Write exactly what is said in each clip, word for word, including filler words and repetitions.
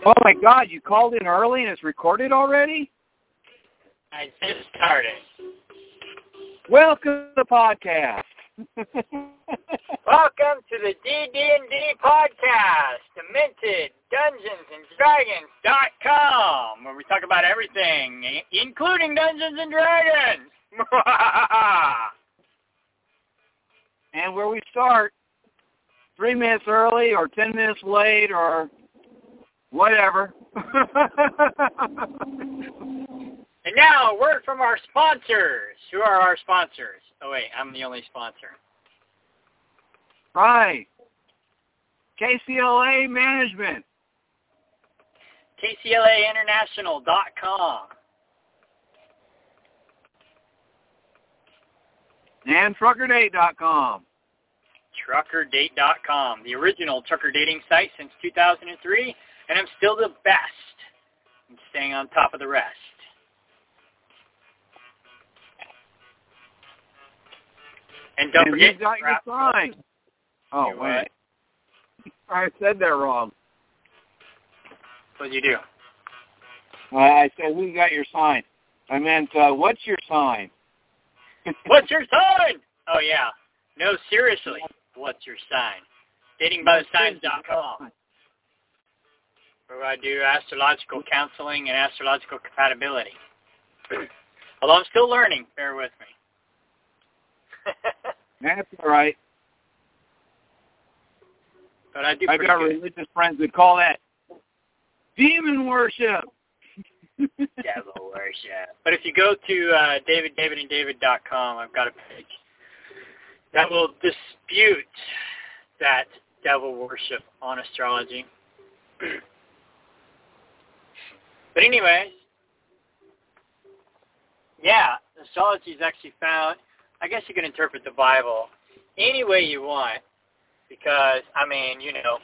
Oh, my God, you called in early and it's recorded already? I just started. Welcome to the podcast. Welcome to the D D and D podcast, Demented Dungeons and Dragons dot com, where we talk about everything, including Dungeons and Dragons. And where we start, three minutes early or ten minutes late or whatever. And now, a word from our sponsors. Who are our sponsors? Oh, wait, I'm the only sponsor. Right. K C L A Management. K C L A International dot com. And Trucker Date dot com. Trucker Date dot com, the original trucker dating site since two thousand three, and I'm still the best. I'm staying on top of the rest. And don't and forget, you got your sign. Oh, you wait. I said that wrong. What did you do? Uh, I said, who got your sign? I meant, uh, what's your sign? What's your sign? Oh, yeah. No, seriously. What's your sign? dating by the signs dot com, where I do astrological counseling and astrological compatibility. Although I'm still learning, bear with me. That's all right. But I do I've got good. religious friends that call that demon worship. Devil worship. But if you go to uh, David David and David dot com, I've got a page that will dispute that devil worship on astrology. But anyways, yeah, astrology is actually found. I guess you can interpret the Bible any way you want, because, I mean, you know,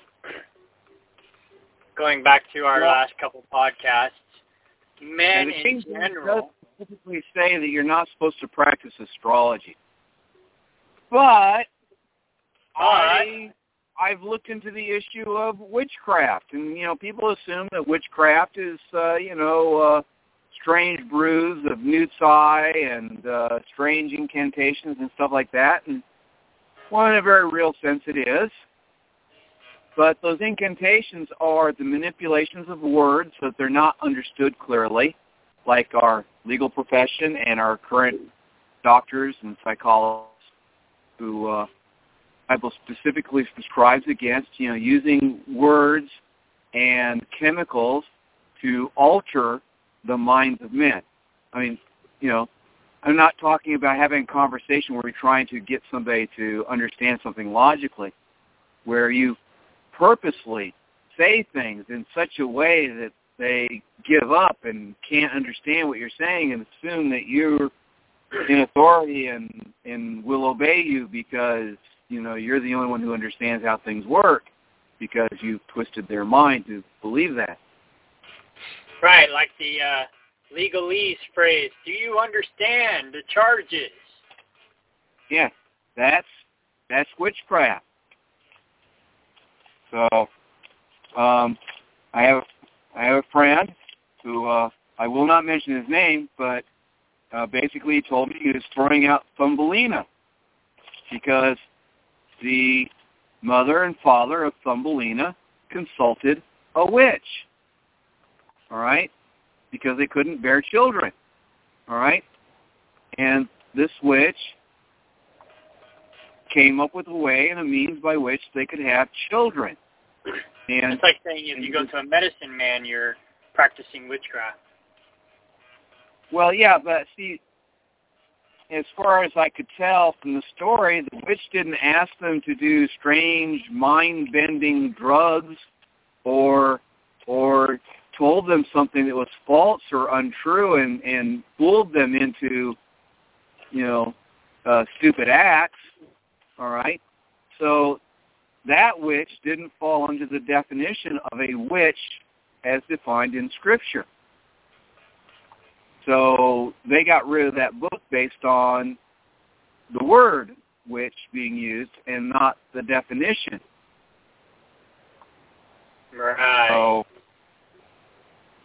going back to our well, last couple podcasts, men the in King general does specifically say that you're not supposed to practice astrology. But I, I've looked into the issue of witchcraft, and, you know, people assume that witchcraft is, uh, you know, uh, strange brews of newt's eye and uh, strange incantations and stuff like that. And, well, in a very real sense it is. But those incantations are the manipulations of words so that they're not understood clearly, like our legal profession and our current doctors and psychologists who uh, Bible specifically prescribes against, you know, using words and chemicals to alter the minds of men. I mean, you know, I'm not talking about having a conversation where you're trying to get somebody to understand something logically, where you purposely say things in such a way that they give up and can't understand what you're saying and assume that you're in authority and, and will obey you because, you know, you're the only one who understands how things work because you've twisted their mind to believe that. Right, like the uh, legalese phrase, do you understand the charges? Yeah, that's that's witchcraft. So, um, I have I have a friend who uh, I will not mention his name, but uh, basically he told me he was throwing out Thumbelina because the mother and father of Thumbelina consulted a witch. All right, because they couldn't bear children. All right, and this witch came up with a way and a means by which they could have children. And it's like saying if you go to a medicine man, you're practicing witchcraft. Well, yeah, but see, as far as I could tell from the story, the witch didn't ask them to do strange, mind-bending drugs or or told them something that was false or untrue and, and fooled them into, you know, uh, stupid acts, all right? So that witch didn't fall under the definition of a witch as defined in Scripture. So they got rid of that book based on the word witch being used and not the definition. Right. So,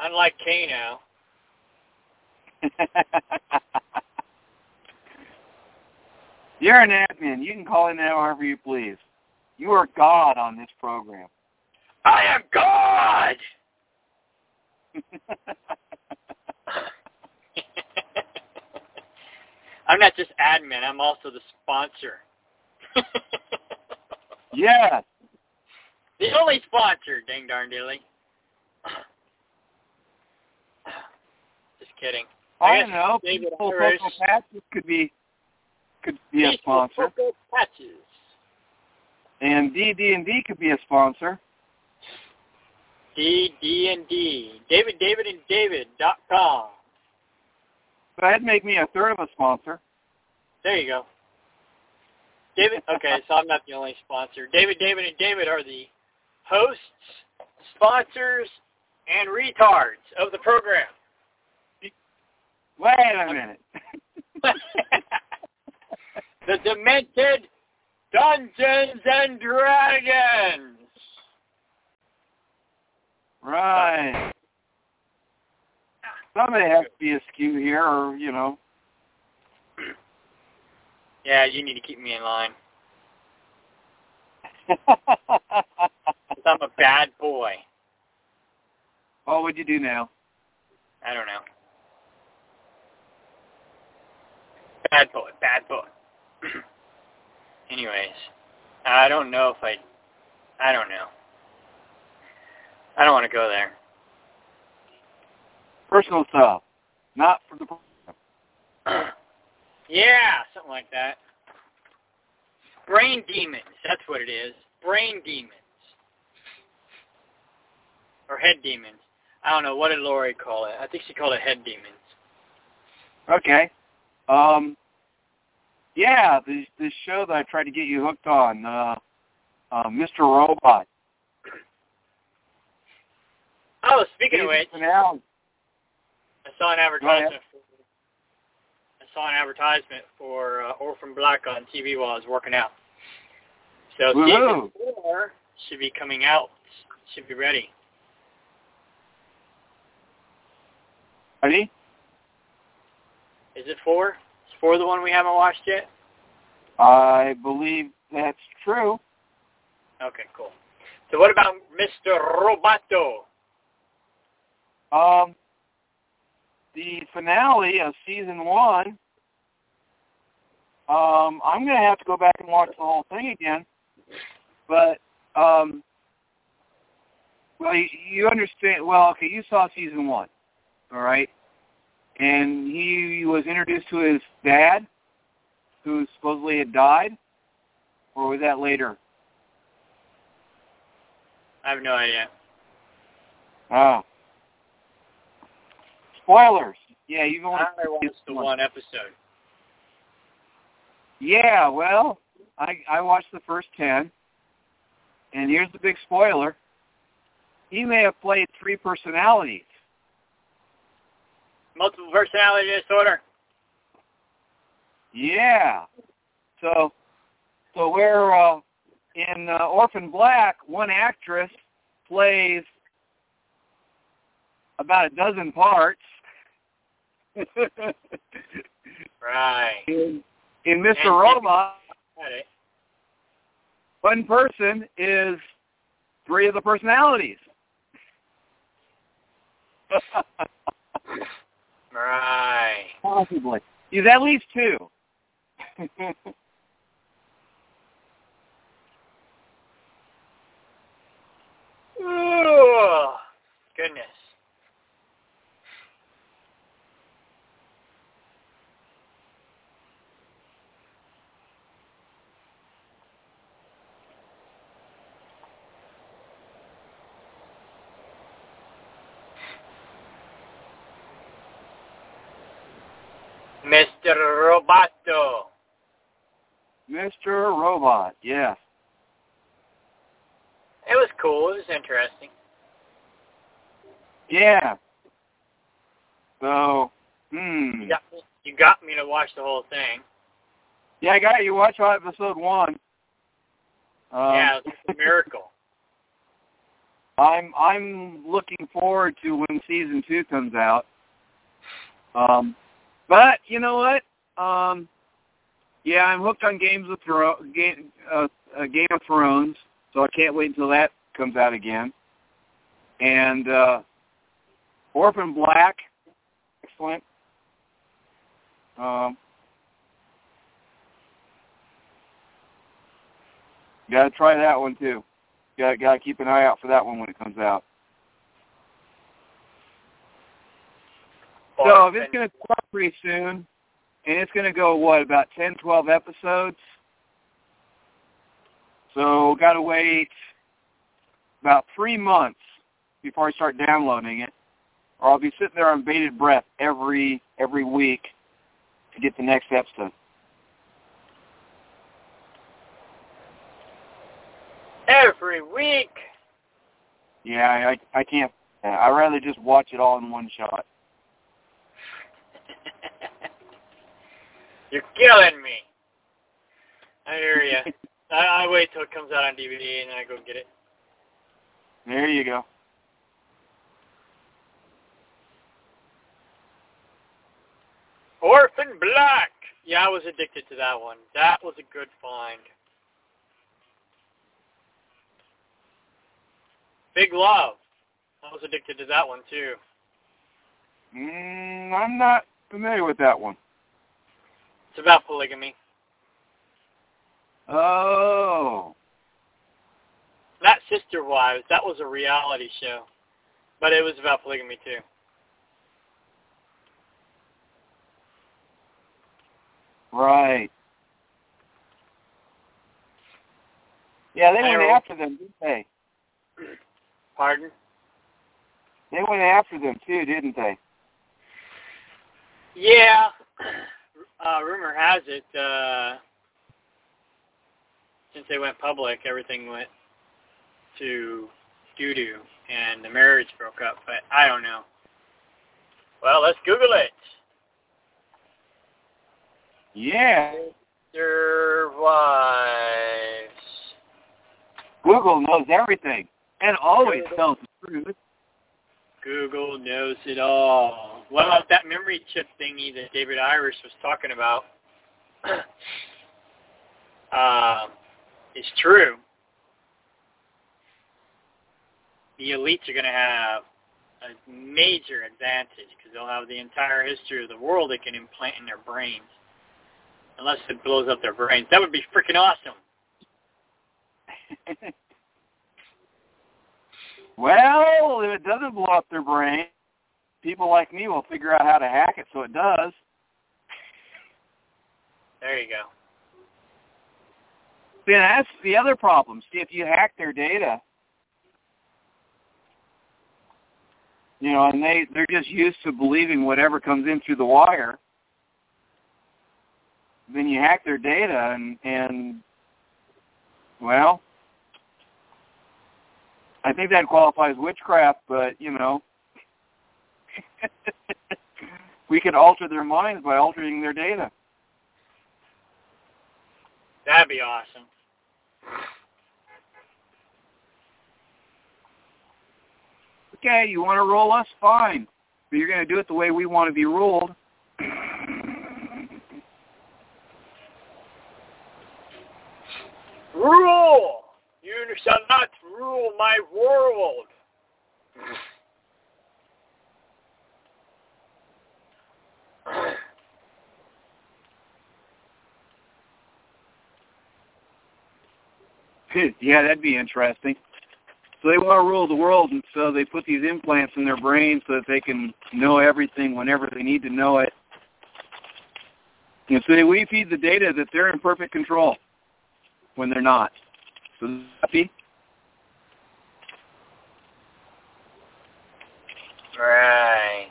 Unlike Kano. You're an admin. You can call in however you please. You are God on this program. I am God! I'm not just admin. I'm also the sponsor. Yes. The only sponsor, dang darn dilly. Just kidding. I, I don't know. David Peaceful Irish. Cocoa Patches could be could be a Peaceful sponsor, Cocoa Patches. and D D and D could be a sponsor. D D and D. David, David, and David dot com. But that'd make me a third of a sponsor. There you go. David. Okay, so I'm not the only sponsor. David, David, and David are the hosts, sponsors, and retards of the program. Wait a minute. The Demented Dungeons and Dragons. Right. Somebody has to be askew here, or, you know. Yeah, you need to keep me in line. 'Cause I'm a bad boy. What would you do now? I don't know. Bad boy, bad boy. Anyways, I don't know if I... I don't know. I don't want to go there. Personal stuff. Not for the program. Yeah, something like that. Brain demons, that's what it is. Brain demons. Or head demons. I don't know, what did Lori call it? I think she called it head demons. Okay. Um, yeah, this, this show that I tried to get you hooked on, uh, uh, Mister Robot. Oh, speaking of which, Finale. I saw an advertisement. For, I saw an advertisement for uh, Orphan Black on T V while I was working out. So Woo-hoo. season four should be coming out. Should be ready. Ready? Is it four? Is four the one we haven't watched yet? I believe that's true. Okay, cool. So what about Mister Roboto? Um, the finale of season one, um, I'm going to have to go back and watch the whole thing again. But, um, well, you, you understand, well, okay, you saw season one, all right? And he was introduced to his dad, who supposedly had died, or was that later? I have no idea. Oh. Spoilers. Yeah, you've only I only watched the one episode. Yeah, well, I I watched the first ten, and here's the big spoiler. He may have played three personalities. Multiple personality disorder. Yeah. So, so where uh, in uh, Orphan Black, one actress plays about a dozen parts. Right. In, in Mister And- Robot, Got it. one person is three of the personalities. Right. Possibly. He's at least two. Ooh, goodness. Mister Roboto. Mister Robot, yes. It was cool. It was interesting. Yeah. So, hmm. You got, me, you got me to watch the whole thing. Yeah, I got you. Watch episode one. Um, Yeah, it was a miracle. I'm I'm looking forward to when season two comes out. Um, but you know what? Um, yeah, I'm hooked on Games of Thro- Game, uh, uh, Game of Thrones, so I can't wait until that comes out again. And uh, Orphan Black, excellent. Um, got to try that one too. Got got to keep an eye out for that one when it comes out. So if it's going to start pretty soon, and it's going to go, what, about ten, twelve episodes? So got to wait about three months before I start downloading it, or I'll be sitting there on bated breath every every week to get the next episode. Every week? Yeah, I I can't. I'd rather just watch it all in one shot. You're killing me. I hear you. I, I wait till it comes out on D V D and then I go get it. There you go. Orphan Black. Yeah, I was addicted to that one. That was a good find. Big Love. I was addicted to that one too. Mm, I'm not familiar with that one. It's about polygamy. Oh. Not Sister Wives. That was a reality show. But it was about polygamy too. Right. Yeah, they I went know. after them, didn't they? Pardon? They went after them too, didn't they? Yeah. Uh, rumor has it, uh, since they went public, everything went to doo-doo, and the marriage broke up, but I don't know. Well, let's Google it. Yeah. Sister Wives. Google knows everything and always tells the truth. Google knows it all. Well, that memory chip thingy that David Irish was talking about uh, is true. The elites are going to have a major advantage because they'll have the entire history of the world they can implant in their brains. Unless it blows up their brains. That would be freaking awesome. Well, if it doesn't blow up their brain, people like me will figure out how to hack it so it does. There you go. See, that's the other problem. See, if you hack their data, you know, and they, they're just used to believing whatever comes in through the wire, then you hack their data and, and well, I think that qualifies witchcraft, but, you know, we could alter their minds by altering their data. That'd be awesome. Okay, you want to rule us? Fine. But you're going to do it the way we want to be ruled. Rule! You shall not rule my world. Yeah, that'd be interesting. So they want to rule the world, and so they put these implants in their brain so that they can know everything whenever they need to know it. And so we feed the data that they're in perfect control when they're not. So happy? Right.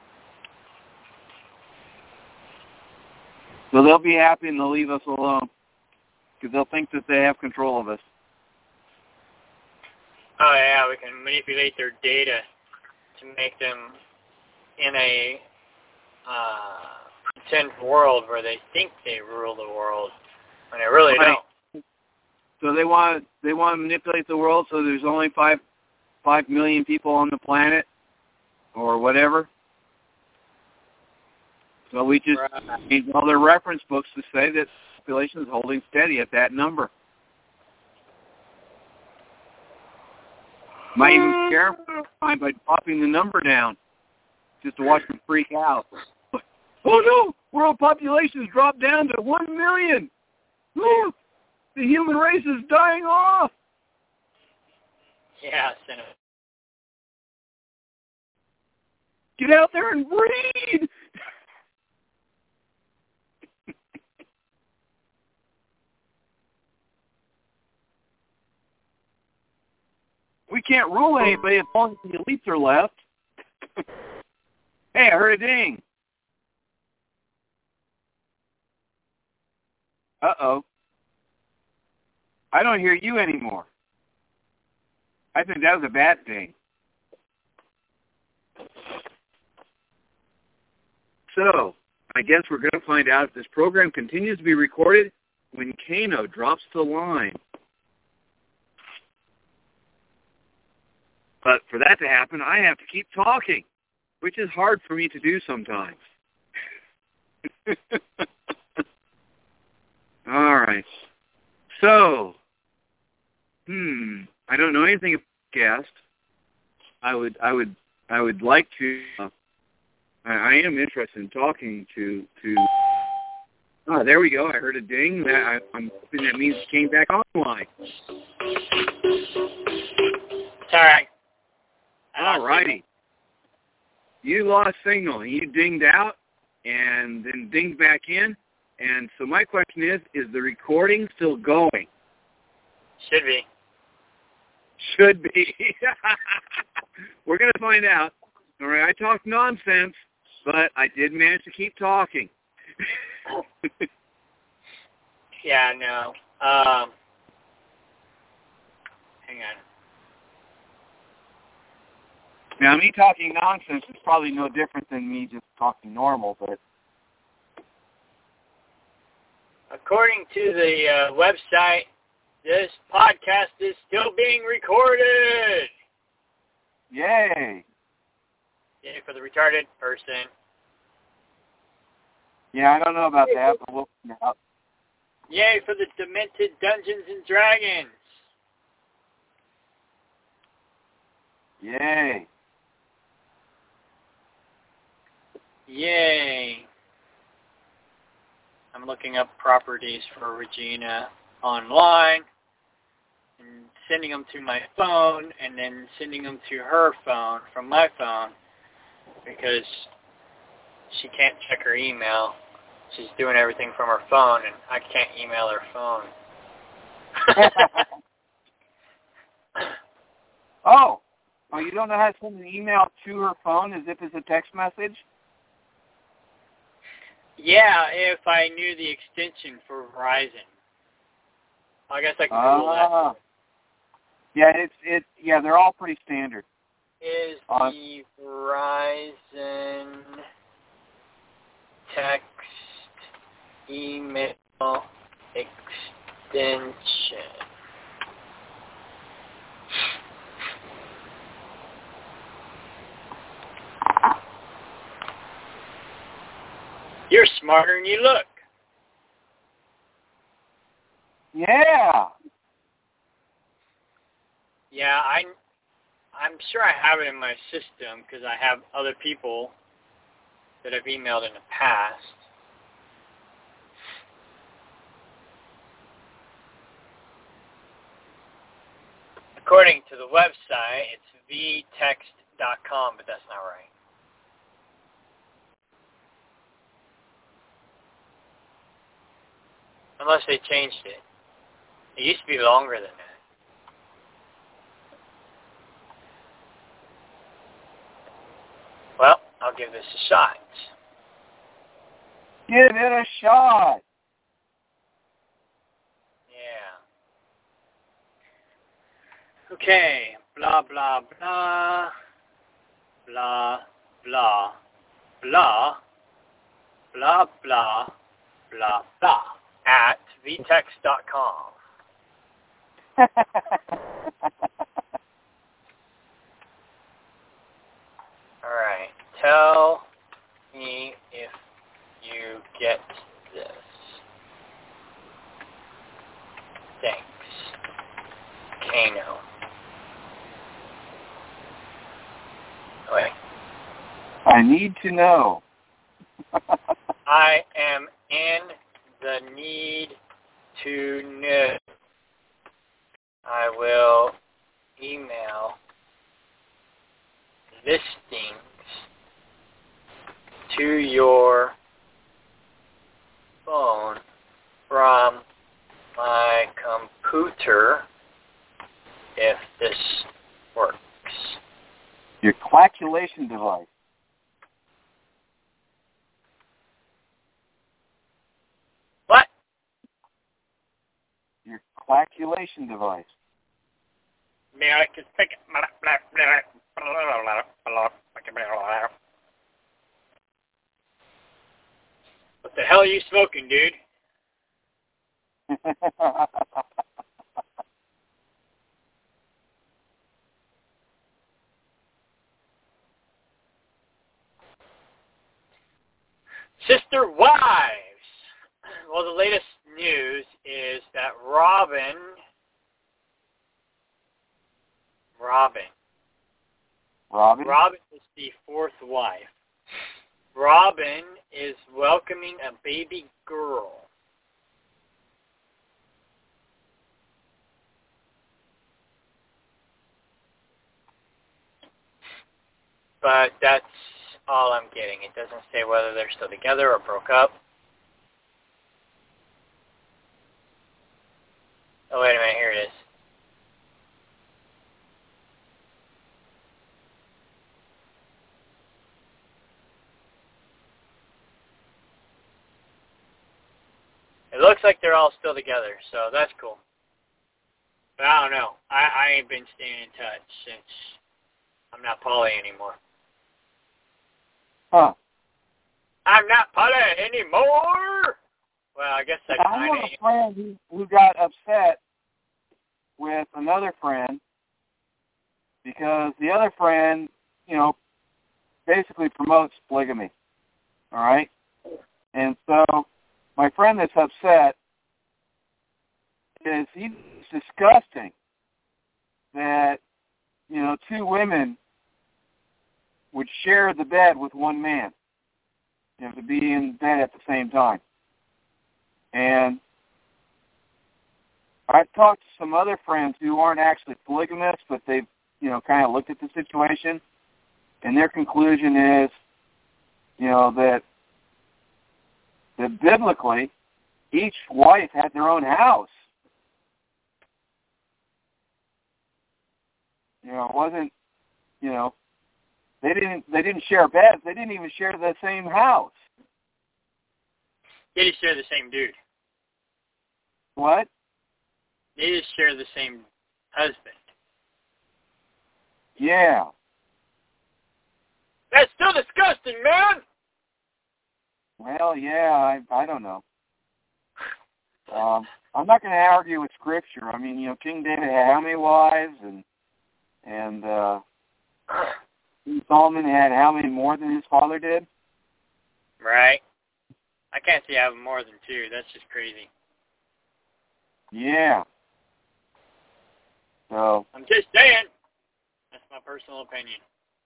So they'll be happy and they'll leave us alone because they'll think that they have control of us. Oh, yeah, we can manipulate their data to make them in a uh, pretend world where they think they rule the world when they really Right. don't. So they want they want to manipulate the world so there's only five five million people on the planet or whatever. So we just right. need all their reference books to say that the population is holding steady at that number. Might even scare them by dropping the number down just to watch them freak out. Oh no, world population has dropped down to one million. Look, the human race is dying off. Yeah, Senator. Get out there and breed. We can't rule anybody as long as the elites are left. Hey, I heard a ding. Uh-oh. I don't hear you anymore. I think that was a bad thing. So, I guess we're going to find out if this program continues to be recorded when Kano drops the line. But for that to happen, I have to keep talking, which is hard for me to do sometimes. All right. So, hmm, I don't know anything about guest. I would, I would, I would like to. Uh, I, I am interested in talking to to. Oh, there we go. I heard a ding. That I, I'm hoping that means it came back online. It's all right. All righty. You lost signal. You dinged out and then dinged back in. And so my question is, is the recording still going? Should be. Should be. We're going to find out. All right, I talked nonsense, but I did manage to keep talking. Yeah, no. Um, hang on. Now, me talking nonsense is probably no different than me just talking normal, but... According to the uh, website, this podcast is still being recorded. Yay. Yay for the retarded person. Yeah, I don't know about that, but we'll find out. Yay for the demented Dungeons and Dragons. Yay. Yay. I'm looking up properties for Regina online and sending them to my phone and then sending them to her phone from my phone because she can't check her email. She's doing everything from her phone and I can't email her phone. Oh. Oh, you don't know how to send an email to her phone as if it's a text message? Yeah, if I knew the extension for Verizon. I guess I could Google uh, that. Yeah, it's it. Yeah, they're all pretty standard. Is uh, the Verizon text email extension? You're smarter than you look. Yeah. Yeah, I, I'm sure I have it in my system because I have other people that I've emailed in the past. According to the website, it's v text dot com, but that's not right. Unless they changed it. It used to be longer than that. Well, I'll give this a shot. Give it a shot. Yeah. Okay. Blah, blah, blah. Blah, blah. Blah. Blah, blah. Blah, blah. At v text dot com. tell me if you get this. Thanks, Kano. Wait. I need to know. I am in the need to know. I will email listings to your phone from my computer if this works. Your calculation device. What? Your calculation device. What the hell are you smoking, dude? Sister Wives. Well, the latest news is that Robin, Robin, Robin? Robin is the fourth wife. Robin is welcoming a baby girl. But that's all I'm getting. It doesn't say whether they're still together or broke up. Oh, wait a minute. Here it is. It looks like they're all still together, so that's cool. But I don't know. I, I ain't been staying in touch since I'm not poly anymore. Huh. I'm not poly anymore! Well, I guess I I kind have of... a friend who, who got upset with another friend because the other friend, you know, basically promotes polygamy. All right? And so my friend that's upset is he's disgusting that, you know, two women would share the bed with one man, you know, to be in bed at the same time. And I've talked to some other friends who aren't actually polygamists, but they've, you know, kind of looked at the situation, and their conclusion is, you know, that that biblically, each wife had their own house. You know, it wasn't, you know, they didn't they didn't share beds. They didn't even share the same house. They just share the same dude. What? They just share the same husband. Yeah. That's still disgusting, man! Well, yeah, I I don't know. Um, I'm not going to argue with Scripture. I mean, you know, King David had how many wives, and and uh, Solomon had how many more than his father did? Right. I can't see having more than two. That's just crazy. Yeah. So. I'm just saying. That's my personal opinion.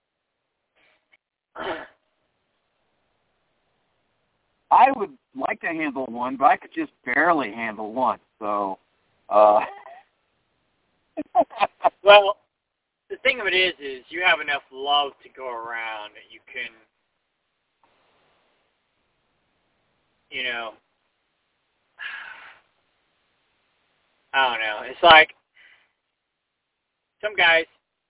I would like to handle one, but I could just barely handle one. So, uh. Well, the thing of it is, is you have enough love to go around that you can, you know, I don't know. It's like some guys,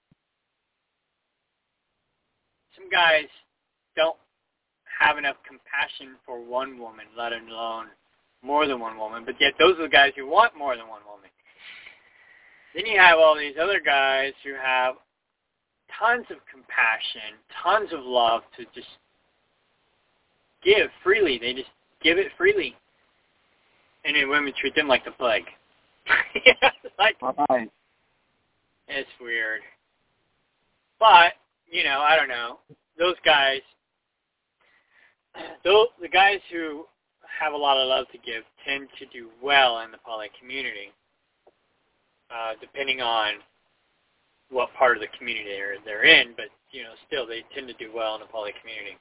some guys don't have enough compassion for one woman, let alone more than one woman, but yet those are the guys who want more than one woman. Then you have all these other guys who have tons of compassion, tons of love to just give freely. They just give it freely. And then women treat them like the plague. like, right. It's weird. But, you know, I don't know. Those guys though the guys who have a lot of love to give tend to do well in the poly community, uh, depending on what part of the community they're, they're in, but, you know, still they tend to do well in the poly community.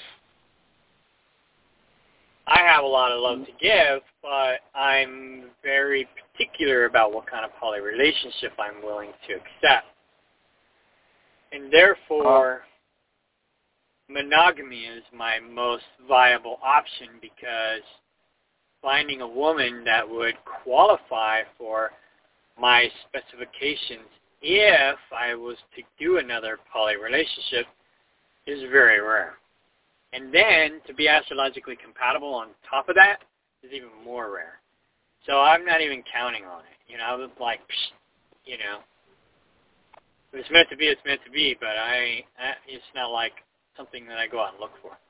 I have a lot of love to give, but I'm very particular about what kind of poly relationship I'm willing to accept. And therefore, monogamy is my most viable option, because finding a woman that would qualify for my specifications if I was to do another poly relationship is very rare. And then to be astrologically compatible on top of that is even more rare. So I'm not even counting on it. You know, I was like, psh, you know, if it's meant to be, it's meant to be, but I, I it's not like something that I go out and look for.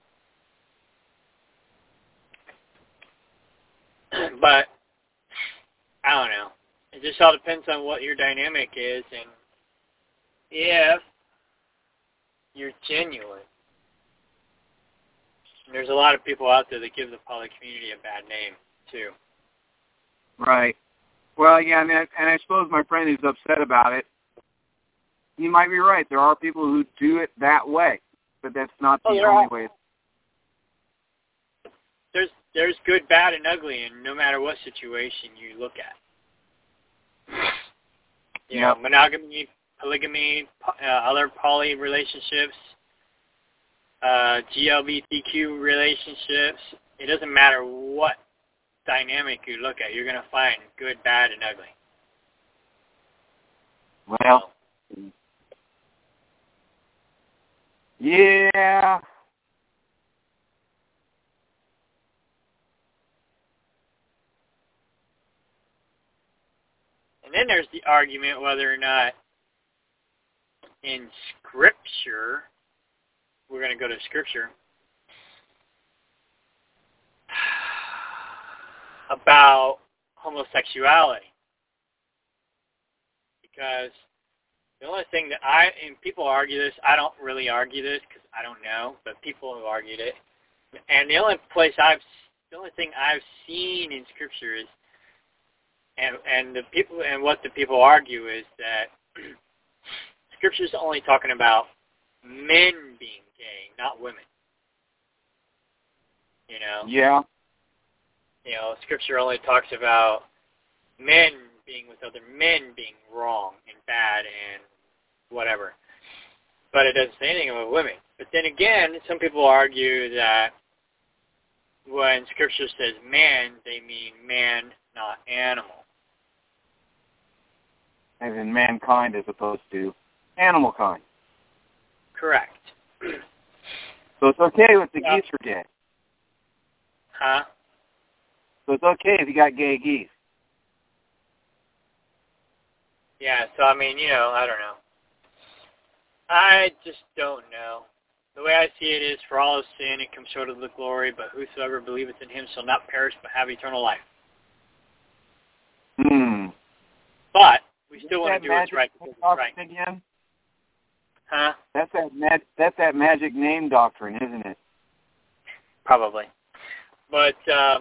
But I don't know. It just all depends on what your dynamic is, and if you're genuine. And there's a lot of people out there that give the poly community a bad name too. Right. Well, yeah, and I, and I suppose my friend who's upset about it, he might be right. There are people who do it that way, but that's not the oh, only are. way. There's there's good, bad, and ugly, and no matter what situation you look at. You Yep. know, monogamy, polygamy, uh, other poly relationships, uh, G L B T Q relationships. It doesn't matter what dynamic you look at. You're going to find good, bad, and ugly. Well, yeah. And then there's the argument whether or not in Scripture, we're going to go to Scripture, about homosexuality. Because the only thing that I, and people argue this, I don't really argue this because I don't know, but people have argued it. And the only place I've, the only thing I've seen in Scripture is, and and the people, and what the people argue is that Scripture's only talking about men being gay, not women. You know? Yeah. You know, Scripture only talks about men being with other men being wrong and bad and whatever. But it doesn't say anything about women. But then again, some people argue that when Scripture says man, they mean man, not animal. As in mankind as opposed to animal kind. Correct. So it's okay if the Yeah. geese are gay. Huh? So it's okay if you got gay geese. Yeah, so I mean, you know, I don't know. I just don't know. The way I see it is, for all of sin, it comes short of the glory, but whosoever believeth in him shall not perish but have eternal life. Hmm. But we still want that to do what's right because it's right. Again? Huh? That's that mag- that's that magic name doctrine, isn't it? Probably. But, um,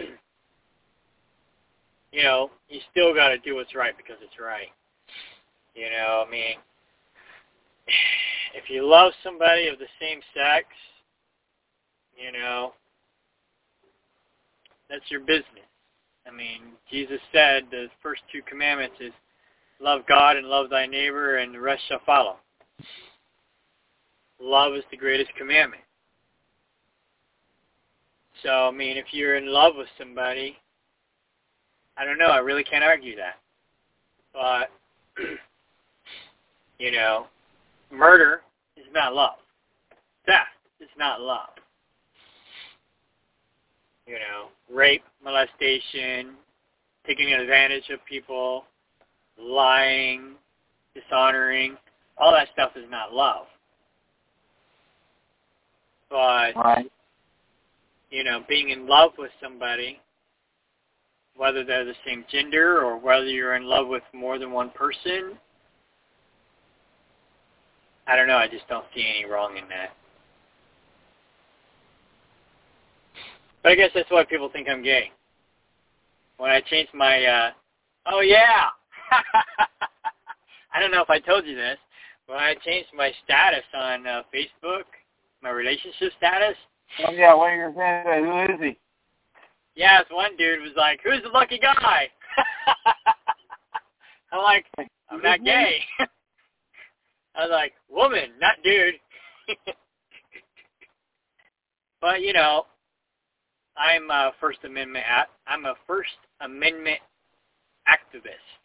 you know, you still got to do what's right because it's right. You know, I mean, if you love somebody of the same sex, you know, that's your business. I mean, Jesus said the first two commandments is love God and love thy neighbor, and the rest shall follow. Love is the greatest commandment. So, I mean, if you're in love with somebody, I don't know, I really can't argue that. But, you know, murder is not love. Theft is not love. You know, rape, molestation, taking advantage of people, lying, dishonoring, all that stuff is not love. But, right. you know, being in love with somebody, whether they're the same gender or whether you're in love with more than one person, I don't know, I just don't see any wrong in that. But I guess that's why people think I'm gay. When I changed my, uh, oh yeah, I don't know if I told you this, when I changed my status on uh, Facebook, my relationship status. Oh yeah, what are you going to say? Who is he? Yeah, this one dude was like, who's the lucky guy? I'm like, I'm not gay. I was like, woman, not dude. But, you know, I'm a First Amendment, I'm a First Amendment activist.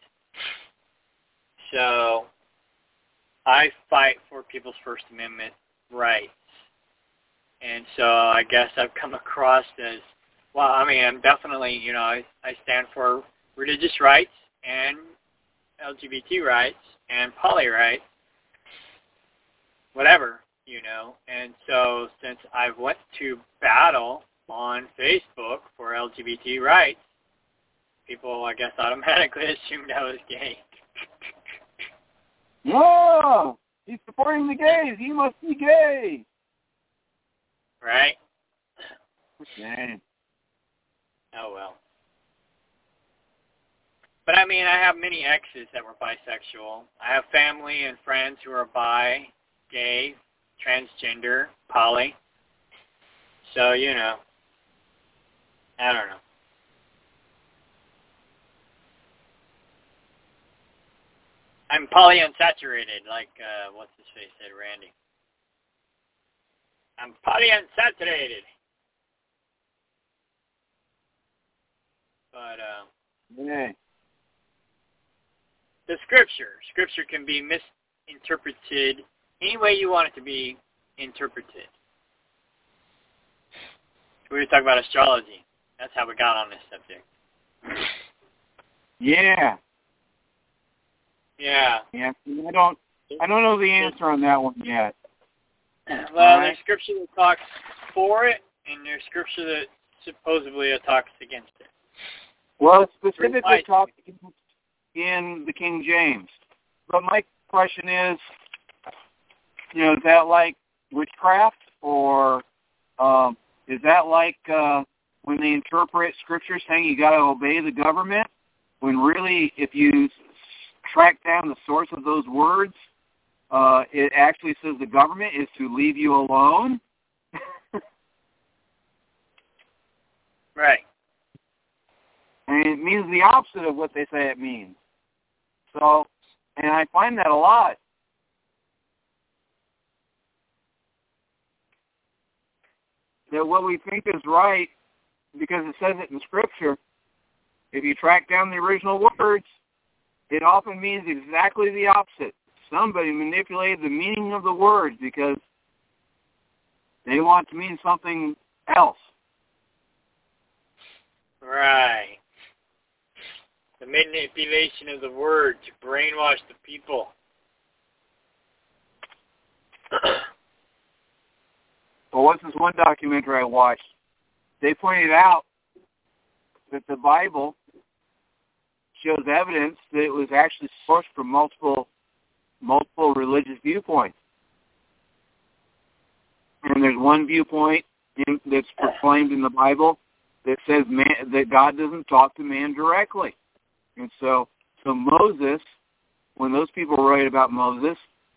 So I fight for people's First Amendment rights. And so I guess I've come across as, well, I mean, I'm definitely, you know, I, I stand for religious rights and L G B T rights and poly rights, whatever, you know. And so since I went to battle on Facebook for L G B T rights, people, I guess, automatically assumed I was gay. Whoa! He's supporting the gays. He must be gay. Right? Dang. Oh, well. But, I mean, I have many exes that were bisexual. I have family and friends who are bi, gay, transgender, poly. So, you know, I don't know. I'm polyunsaturated, like, uh, what's his face said, Randy. I'm polyunsaturated. But, uh, yeah. The scripture. Scripture can be misinterpreted any way you want it to be interpreted. We were talking about astrology. That's how we got on this subject. Yeah. Yeah. Yeah. I don't. I don't know the answer on that one yet. Well, right. There's scripture that talks for it, and there's scripture that supposedly talks against it. Well, it specifically talks in the King James. But my question is, you know, is that like witchcraft, or um, is that like uh, when they interpret Scripture saying you got to obey the government, when really, if you track down the source of those words, uh, it actually says the government is to leave you alone? Right. And it means the opposite of what they say it means. So, and I find that a lot. That what we think is right, because it says it in Scripture, if you track down the original words, it often means exactly the opposite. Somebody manipulated the meaning of the words because they want to mean something else. Right. The manipulation of the word to brainwash the people. Well, what's this one documentary I watched? They pointed out that the Bible shows evidence that it was actually sourced from multiple multiple religious viewpoints. And there's one viewpoint in, that's proclaimed in the Bible that says man, that God doesn't talk to man directly. And so, so Moses, when those people write about Moses,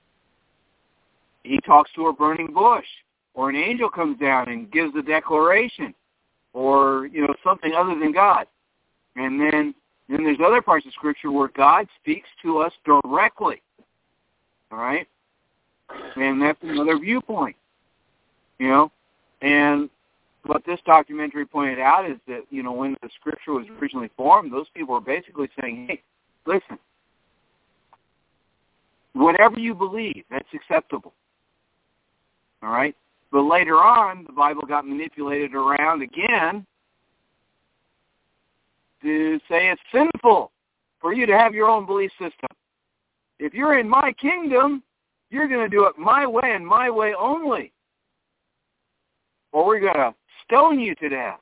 he talks to a burning bush, or an angel comes down and gives a declaration, or, you know, something other than God. And then, then there's other parts of Scripture where God speaks to us directly. All right? And that's another viewpoint, you know? And what this documentary pointed out is that, you know, when the Scripture was originally formed, those people were basically saying, hey, listen, whatever you believe, that's acceptable. All right? But later on, the Bible got manipulated around again to say it's sinful for you to have your own belief system. If you're in my kingdom, you're going to do it my way and my way only, or we're going to stone you to death.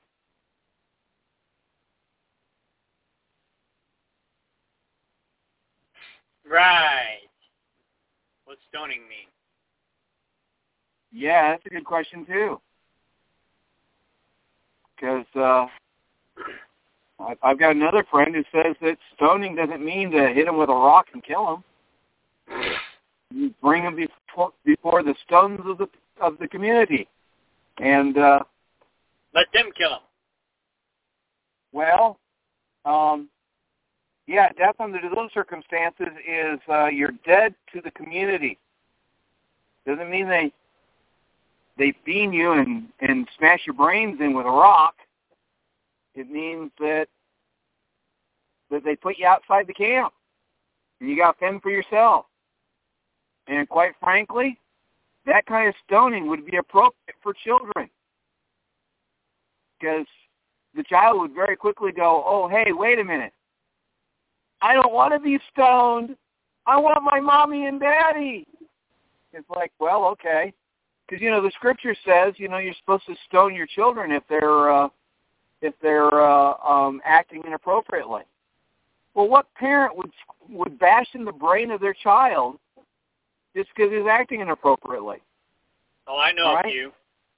Right. What's stoning mean? Yeah, that's a good question, too. because uh, I've got another friend who says that stoning doesn't mean to hit him with a rock and kill him. You bring him before, before the stones of the of the community, and uh, let them kill him. Well, um, yeah, death under those circumstances is uh, you're dead to the community. Doesn't mean they they beam you and, and smash your brains in with a rock. It means that that they put you outside the camp, and you got to fend for yourself. And quite frankly, that kind of stoning would be appropriate for children, because the child would very quickly go, oh, hey, wait a minute. I don't want to be stoned. I want my mommy and daddy. It's like, well, okay. Because, you know, the scripture says, you know, you're supposed to stone your children if they're uh, if they're uh, um, acting inappropriately. Well, what parent would would bash in the brain of their child just because he's acting inappropriately? Oh, I know right? a few.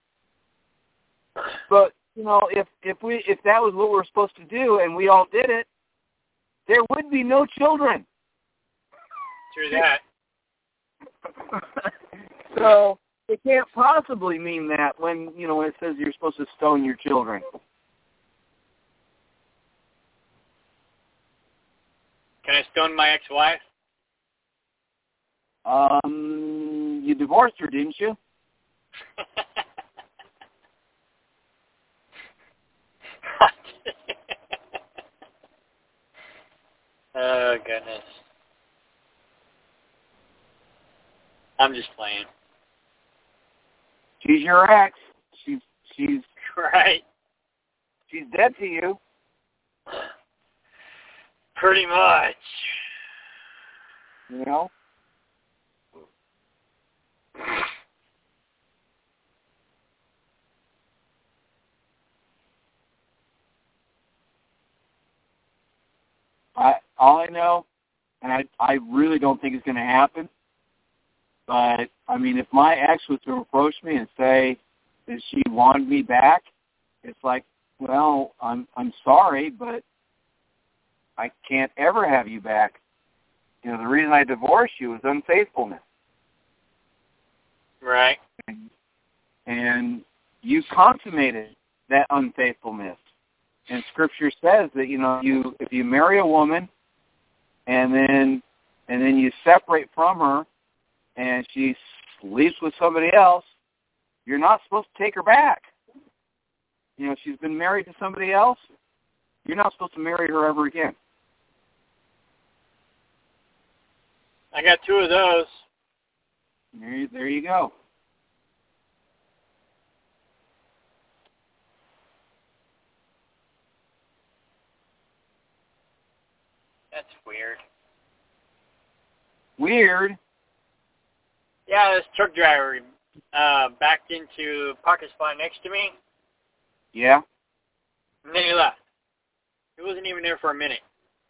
But, you know, if, if we if that was what we were supposed to do and we all did it, there would be no children. True that. So it can't possibly mean that when, you know, when it says you're supposed to stone your children. Can I stone my ex-wife? Um, you divorced her, didn't you? Oh, goodness. I'm just playing. She's your ex. She's she's right. She's dead to you. Pretty much. You know? I all I know, and I I really don't think it's going to happen. But I mean, if my ex was to approach me and say that she wanted me back, it's like, well, I'm I'm sorry, but I can't ever have you back. You know, the reason I divorced you was unfaithfulness. Right. And, and you consummated that unfaithfulness. And Scripture says that, you know, you if you marry a woman and then and then you separate from her and she sleeps with somebody else, you're not supposed to take her back. You know, if she's been married to somebody else, you're not supposed to marry her ever again. I got two of those. There you, there you go. That's weird. Weird? Yeah, this truck driver uh, backed into a parking spot next to me. Yeah. And then he left. He wasn't even there for a minute.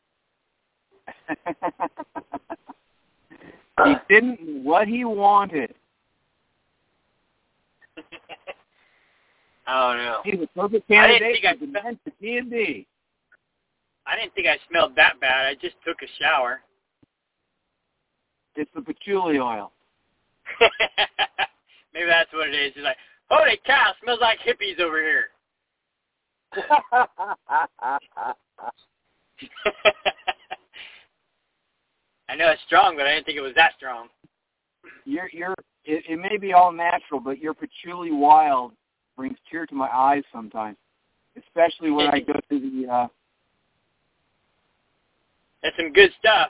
He didn't what he wanted. Oh, no. He's a perfect candidate I for the D and D. I didn't think I smelled that bad. I just took a shower. It's the patchouli oil. Maybe that's what it is. He's like, holy cow, it smells like hippies over here. I know it's strong, but I didn't think it was that strong. You're, you're, it, it may be all natural, but your patchouli wild brings tears to my eyes sometimes, especially when I go to the... Uh... That's some good stuff.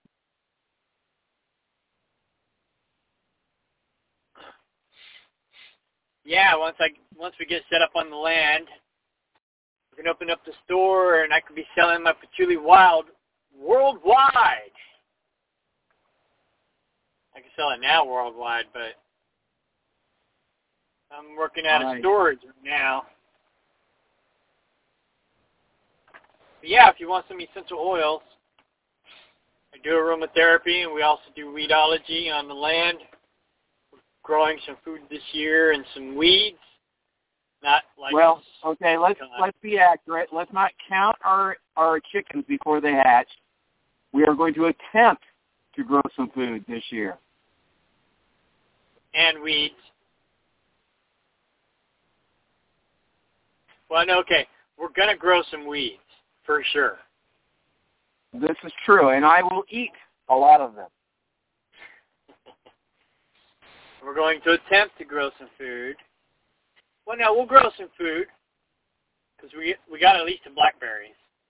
Yeah, once I once we get set up on the land, we can open up the store, and I could be selling my patchouli wild worldwide. I can sell it now worldwide, but I'm working out of storage now. But yeah, if you want some essential oils, I do aromatherapy, and we also do weedology on the land. We're growing some food this year and some weeds. Not like well, okay, let's God. let's be accurate. Let's not count our, our chickens before they hatch. We are going to attempt to grow some food this year. And wheat. Well, no, okay. We're going to grow some weeds, for sure. This is true, and I will eat a lot of them. We're going to attempt to grow some food. Well, no, we'll grow some food because we we got at least some blackberries.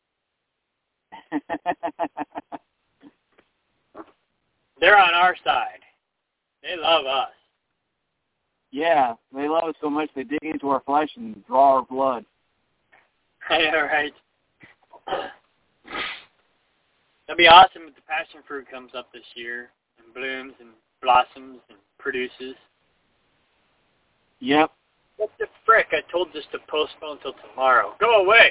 They're on our side. They love us. Yeah, they love us so much they dig into our flesh and draw our blood. I know, right? That'd be awesome if the passion fruit comes up this year and blooms and blossoms and produces. Yep. What the frick? I told this to postpone until tomorrow. Go away!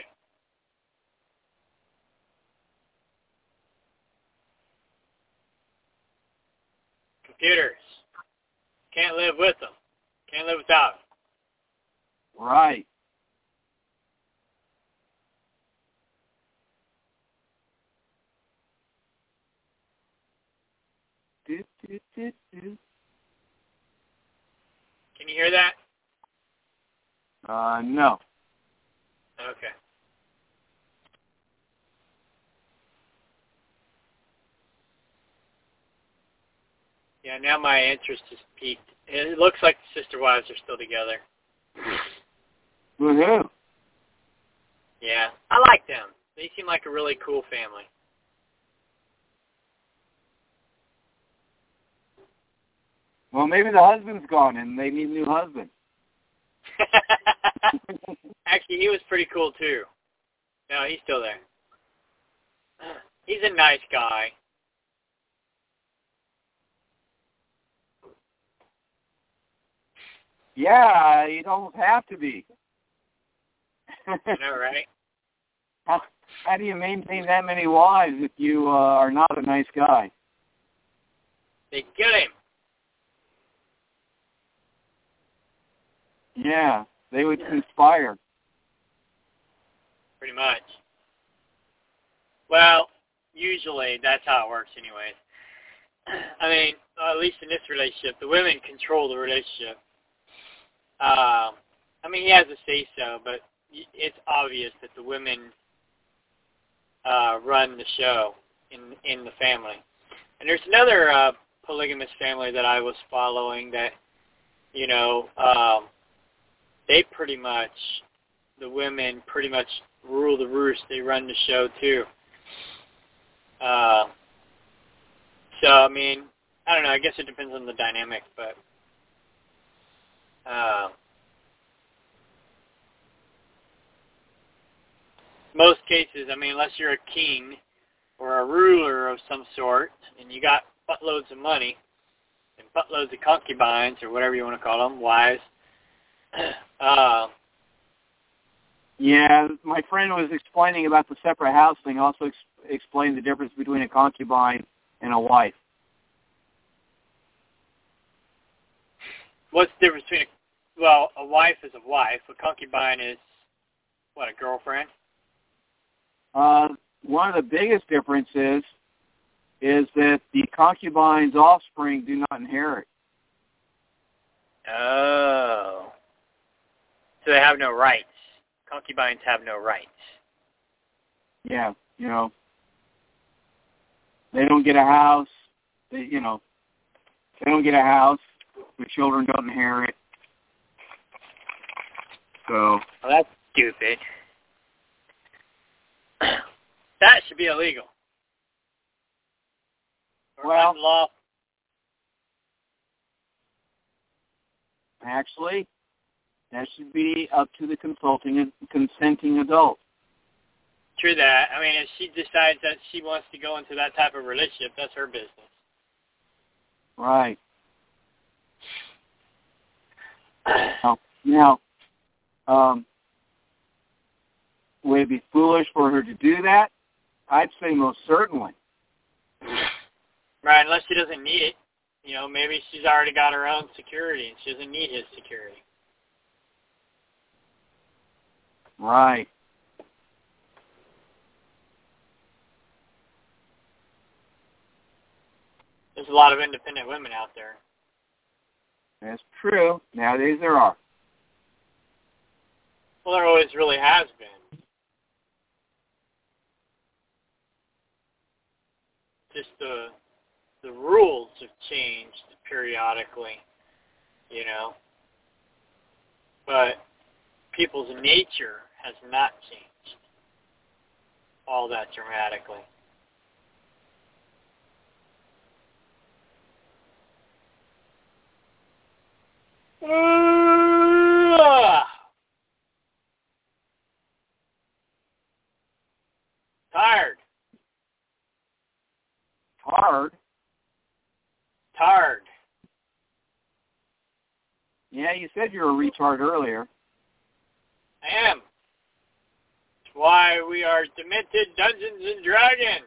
Computers. Can't live with them. Can't live without them. Right. Do, do, do, do. Can you hear that? Uh, no. Okay. Yeah, now my interest is peaked. It looks like the sister wives are still together. Woohoo. Yeah, I like them. They seem like a really cool family. Well, maybe the husband's gone and they need a new husband. Actually, he was pretty cool, too. No, he's still there. He's a nice guy. Yeah, you'd almost have to be. I know, right? How, how do you maintain that many wives if you uh, are not a nice guy? They get him. Yeah, they would conspire. Pretty much. Well, usually that's how it works anyways. I mean, at least in this relationship, the women control the relationship. Um, I mean, he has a say-so, but it's obvious that the women uh, run the show in in the family. And there's another uh, polygamous family that I was following that, you know, um, they pretty much, the women pretty much rule the roost. They run the show, too. Uh, so, I mean, I don't know. I guess it depends on the dynamic, but uh, most cases, I mean, unless you're a king or a ruler of some sort and you got buttloads of money and buttloads of concubines or whatever you want to call them, wives, uh, yeah, my friend was explaining about the separate house thing, also ex- explained the difference between a concubine and a wife. What's the difference between, a, well, a wife is a wife. A concubine is, what, a girlfriend? Uh, one of the biggest differences is that the concubine's offspring do not inherit. Oh. So they have no rights. Concubines have no rights. Yeah, you know, they don't get a house. They, you know, they don't get a house. The children don't inherit. So. Well, that's stupid. That should be illegal. Or Well, unlawful. Actually, that should be up to the consulting and consenting adult. True that. I mean, if she decides that she wants to go into that type of relationship, that's her business. Right. Now, now um, would it be foolish for her to do that? I'd say most certainly. Right, unless she doesn't need it. You know, maybe she's already got her own security and she doesn't need his security. Right. There's a lot of independent women out there. That's true. Nowadays there are. Well, there always really has been. Just the the rules have changed periodically, you know. But people's nature has not changed all that dramatically. Uh, tired. Hard. Tired. Yeah, you said you were a retard earlier. I am. That's why we are Demented Dungeons and Dragons.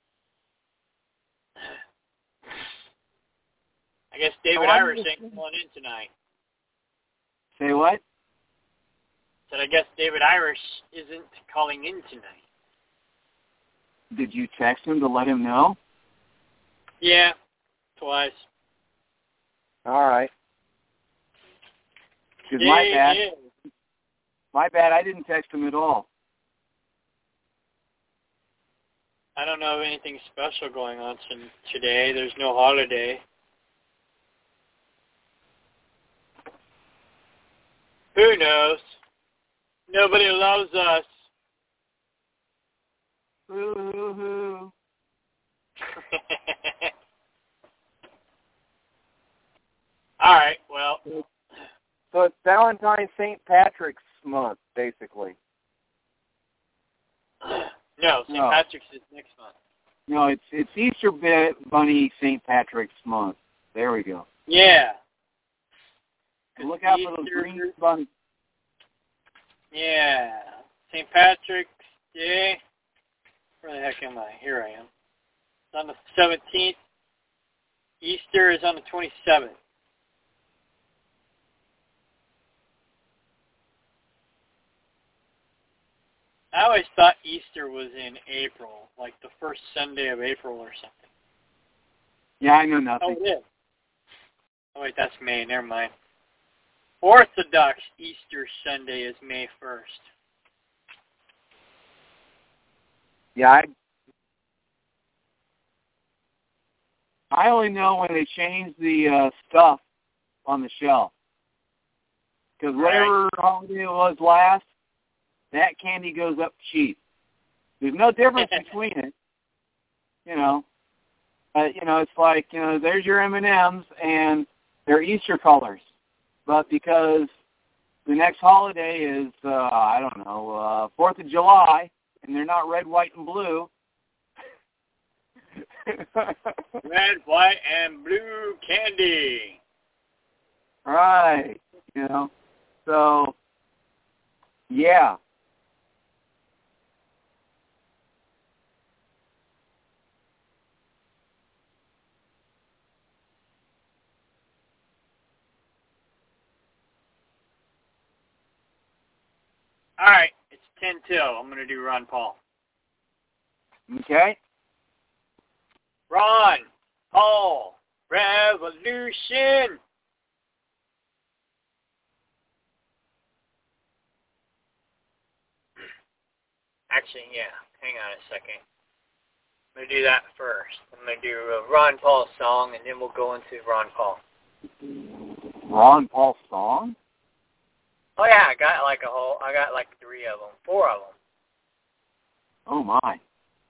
I guess David Irish ain't calling in tonight. Say what? Said I guess David Irish isn't calling in tonight. Did you text him to let him know? Yeah, twice. All right. Because my bad. Yeah. My bad, I didn't text him at all. I don't know of anything special going on today. There's no holiday. Who knows? Nobody loves us. Woo-hoo. All right, well. So it's Valentine's Saint Patrick's month, basically. No, Saint No. Patrick's is next month. No, it's it's Easter Bunny Saint Patrick's month. There we go. Yeah. Look out Easter, for those green bunnies. Yeah. Saint Patrick's Day. Where the heck am I? Here I am. It's on the seventeenth. Easter is on the twenty-seventh. I always thought Easter was in April, like the first Sunday of April or something. Yeah, I know Oh, nothing. it is. Oh, wait, that's May. Never mind. Orthodox Easter Sunday is May first. Yeah, I, I only know when they change the uh, stuff on the shelf. Because whatever Right. holiday it was last, that candy goes up cheap. There's no difference between it. You know, uh, you know, it's like, you know, there's your M and M's and they're Easter colors. But because the next holiday is, uh, I don't know, uh, fourth of July, and they're not red, white, and blue. Red, white, and blue candy. Right. You know, so, yeah. All right, it's ten till. I'm going to do Ron Paul. Okay. Ron Paul, Revolution. Actually, yeah, hang on a second. I'm going to do that first. I'm going to do a Ron Paul song, and then we'll go into Ron Paul. Ron Paul song? Oh, yeah, I got like a whole, I got like three of them, four of them. Oh, my.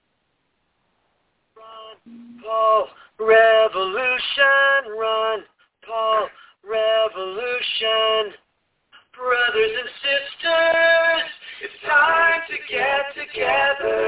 Ron Paul, revolution, Ron Paul, revolution. Brothers and sisters, it's time to get together.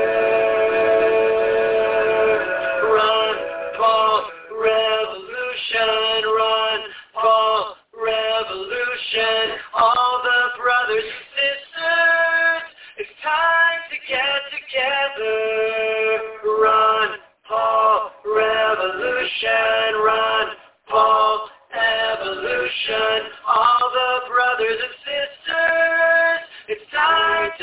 Ron Paul, revolution, Ron Paul, revolution. All the brothers and sisters, it's time to get together. Ron Paul, revolution, Ron Paul, evolution. All the brothers and sisters, it's time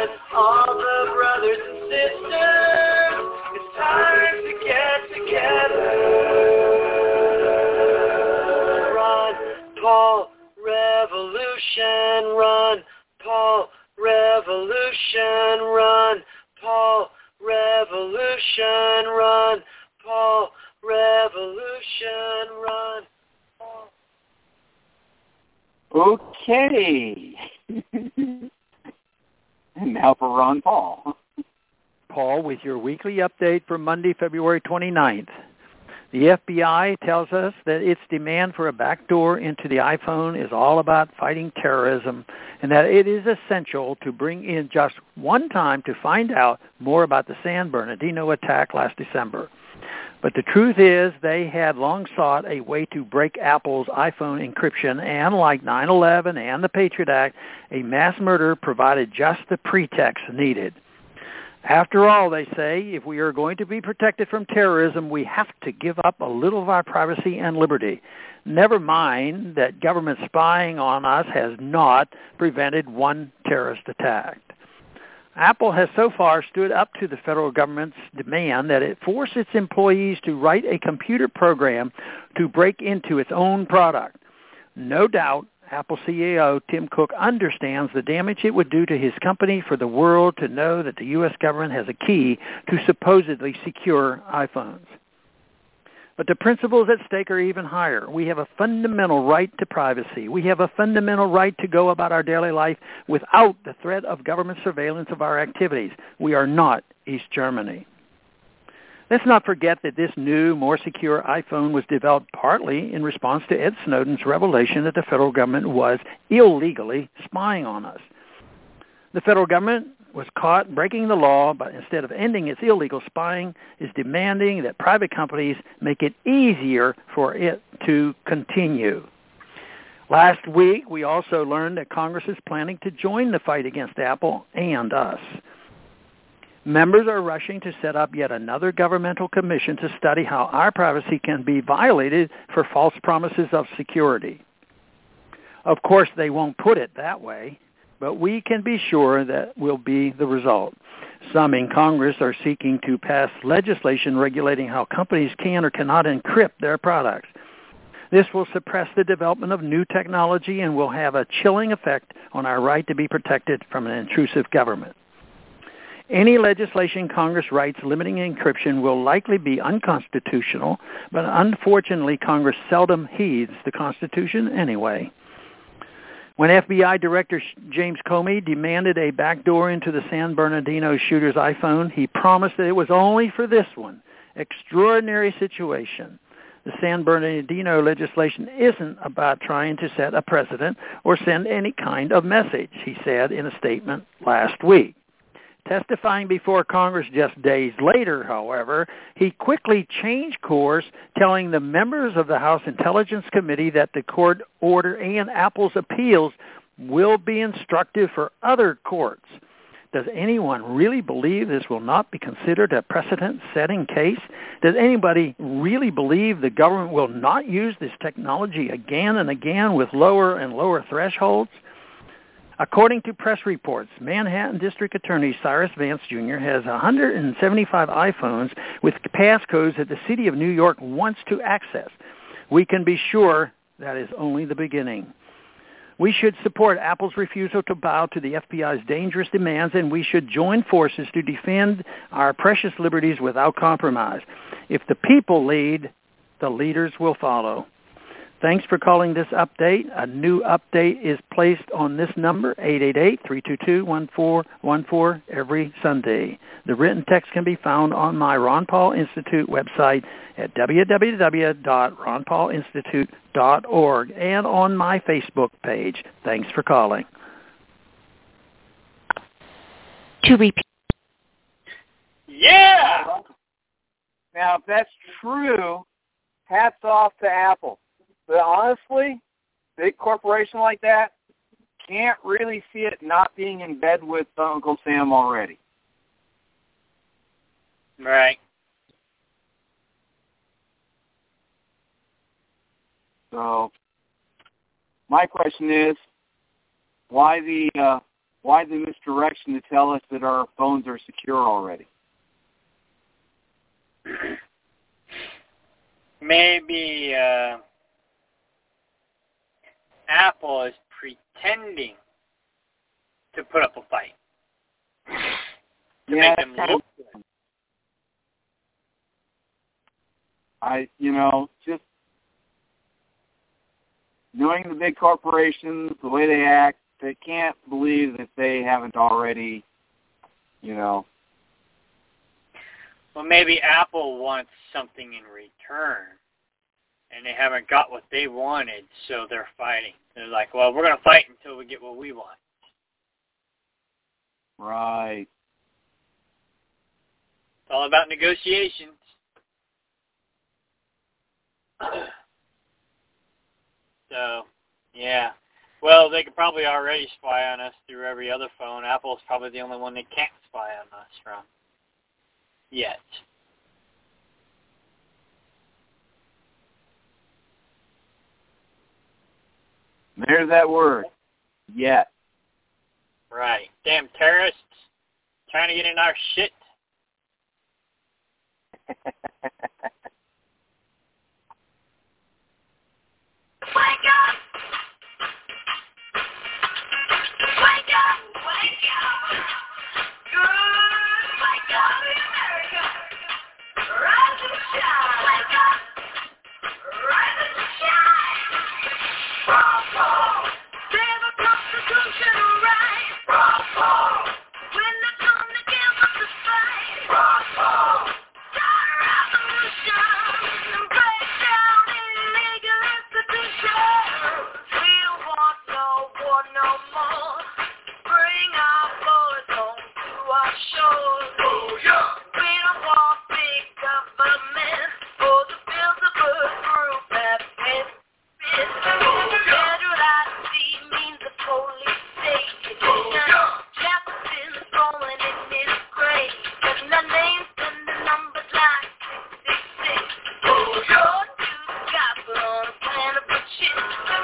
run, all the brothers and sisters. It's time to get together. Run, Paul, revolution, run, Paul, revolution, run, Paul, revolution, run, Paul, revolution, run, Paul. Okay. And now for Ron Paul. Paul, with your weekly update for Monday, February twenty-ninth. The F B I tells us that its demand for a backdoor into the iPhone is all about fighting terrorism, and that it is essential to bring in just one time to find out more about the San Bernardino attack last December. But the truth is they had long sought a way to break Apple's iPhone encryption, and like nine eleven and the Patriot Act, a mass murder provided just the pretext needed. After all, they say, if we are going to be protected from terrorism, we have to give up a little of our privacy and liberty. Never mind that government spying on us has not prevented one terrorist attack. Apple has so far stood up to the federal government's demand that it force its employees to write a computer program to break into its own product. No doubt, Apple C E O Tim Cook understands the damage it would do to his company for the world to know that the U S government has a key to supposedly secure iPhones. But the principles at stake are even higher. We have a fundamental right to privacy. We have a fundamental right to go about our daily life without the threat of government surveillance of our activities. We are not East Germany. Let's not forget that this new, more secure iPhone was developed partly in response to Ed Snowden's revelation that the federal government was illegally spying on us. The federal government was caught breaking the law, but instead of ending its illegal spying, is demanding that private companies make it easier for it to continue. Last week, we also learned that Congress is planning to join the fight against Apple and us. Members are rushing to set up yet another governmental commission to study how our privacy can be violated for false promises of security. Of course, they won't put it that way, but we can be sure that will be the result. Some in Congress are seeking to pass legislation regulating how companies can or cannot encrypt their products. This will suppress the development of new technology and will have a chilling effect on our right to be protected from an intrusive government. Any legislation Congress writes limiting encryption will likely be unconstitutional, but unfortunately Congress seldom heeds the Constitution anyway. When F B I Director James Comey demanded a backdoor into the San Bernardino shooter's iPhone, he promised that it was only for this one. Extraordinary situation. The San Bernardino legislation isn't about trying to set a precedent or send any kind of message, he said in a statement last week. Testifying before Congress just days later, however, he quickly changed course, telling the members of the House Intelligence Committee that the court order and Apple's appeals will be instructive for other courts. Does anyone really believe this will not be considered a precedent-setting case? Does anybody really believe the government will not use this technology again and again with lower and lower thresholds? According to press reports, Manhattan District Attorney Cyrus Vance Junior has one hundred seventy-five iPhones with passcodes that the city of New York wants to access. We can be sure that is only the beginning. We should support Apple's refusal to bow to the F B I's dangerous demands, and we should join forces to defend our precious liberties without compromise. If the people lead, the leaders will follow. Thanks for calling this update. A new update is placed on this number, eight eight eight, three two two, one four one four, every Sunday. The written text can be found on my Ron Paul Institute website at w w w dot ron paul institute dot org and on my Facebook page. Thanks for calling. To repeat. Yeah! Now, if that's true, hats off to Apple. But honestly, big corporation like that can't really see it not being in bed with Uncle Sam already. Right. So, my question is, why the uh, why the misdirection to tell us that our phones are secure already? Maybe uh, Apple is pretending to put up a fight to yeah, make them look good. I, you know, just knowing the big corporations, the way they act, they can't believe that they haven't already, you know. Well, maybe Apple wants something in return, and they haven't got what they wanted, so they're fighting. They're like, well, we're going to fight until we get what we want. Right. It's all about negotiations. So, yeah. Well, they could probably already spy on us through every other phone. Apple's probably the only one they can't spy on us from. Yet. There's that word. Yet. Right. Damn terrorists trying to get in our shit. Wake up! Wake up! Wake up! Good! Wake up, America! Rise and shine! Wake up! Rise and shine! Bravo! Save the constitutional right! Bravo! When they come together to fight! Bravo! Start a revolution and break down illegal institutions! We don't want no war no more. Bring our boys home to our shores. Oh, yeah. We don't want big government or the Bilderberg group that pays it. Federal I D means a police state. Oh, yeah. Jefferson's going in his grave. And the names and the numbers like six six six. Oh, yeah. Go to the gospel on a plan of good shit.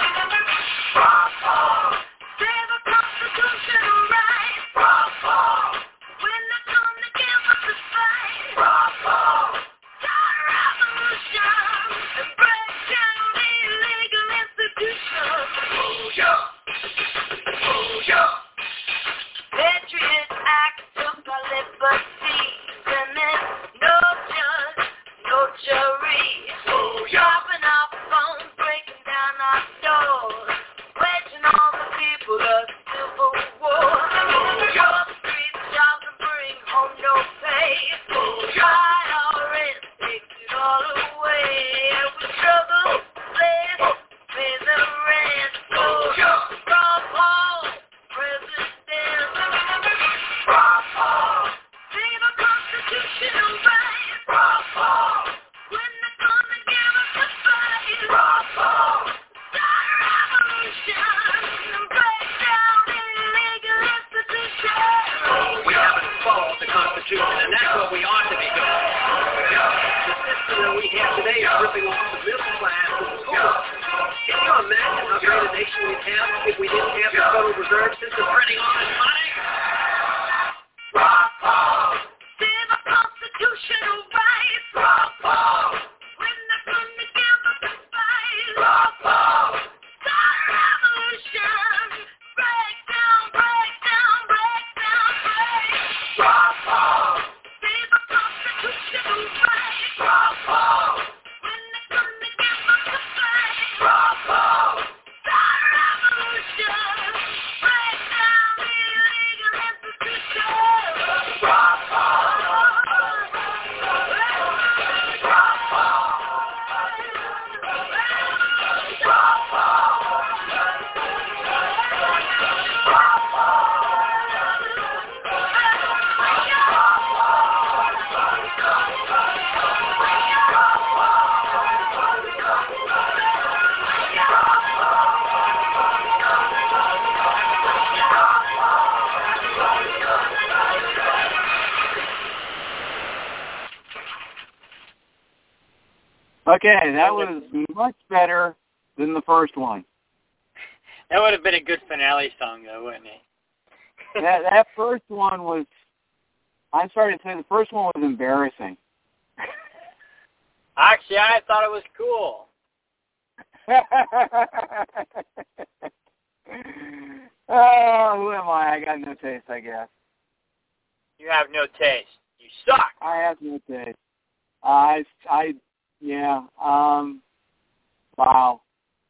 Bravo! Save a constitutional right. Bravo! When they come together to fight. Bravo! Start a revolution and break down the illegal institutions. Oh, yeah. Oh, yeah. Patriot Act took our liberties and there's no judge, no jury. Oh, yeah. Chopping our phones, breaking down our doors, waging all the people a civil war. Oh, yeah. Wall Street jobs and bring home no pay. Oh, yeah. I R S takes it all away. And we struggle, slave, pay the rent. Oh, yeah. Bravo, President. Bravo. Save a constitutional right. Bravo. When they come together to fight. Bravo. Start a revolution and break down illegal institutions. We haven't followed the Constitution, and that's what we ought to be doing. The system that we have today is ripping off the middle class and the poor. Can you imagine how great a nation we'd have if we didn't have the Federal Reserve System printing honest money? Bravo. Save a constitutional right. Bravo. When they come together to fight. Bravo. Start a revolution. Break down, break down, break down, break. Bravo. Save a constitutional right. Bravo. When they come together to fight. Bravo. Start a revolution. Break down the illegal institutions. Bravo. Okay, that was much better than the first one. That would have been a good finale song, though, wouldn't it? that that first one was, I'm sorry to say, the first one was embarrassing. Actually, I thought it was cool. Oh, who am I? I got no taste, I guess. You have no taste. You suck. I have no taste. I, I, yeah. Um. Wow.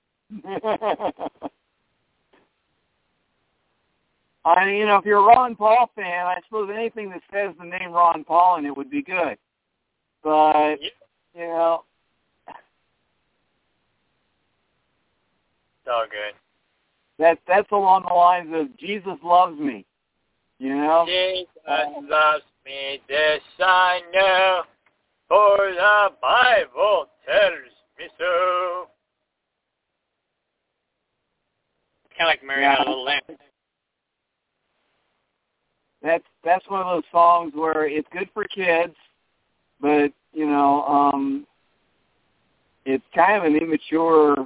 I mean, you know, if you're a Ron Paul fan, I suppose anything that says the name Ron Paul in it would be good. But, you know, it's all good. That, that's along the lines of Jesus loves me, you know? Jesus um, loves me, this I know, for the Bible tells me so. Kind of like Mary yeah. Had a Little Lamb. That's that's one of those songs where it's good for kids, but you know, um, it's kind of an immature,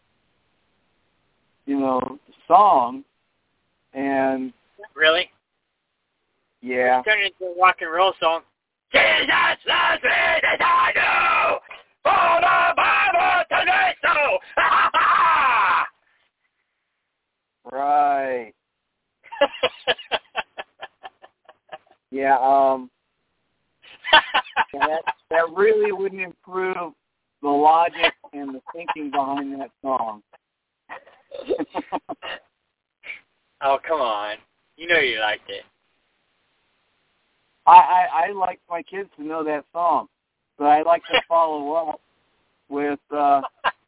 you know, song, and really, yeah, it's turned into a rock and roll song. Jesus loves me, this I know, for the Bible tells me so. Right. Yeah, um, that, that really wouldn't improve the logic and the thinking behind that song. Oh, come on. You know you liked it. I, I, I like my kids to know that song, but I like to follow up with uh,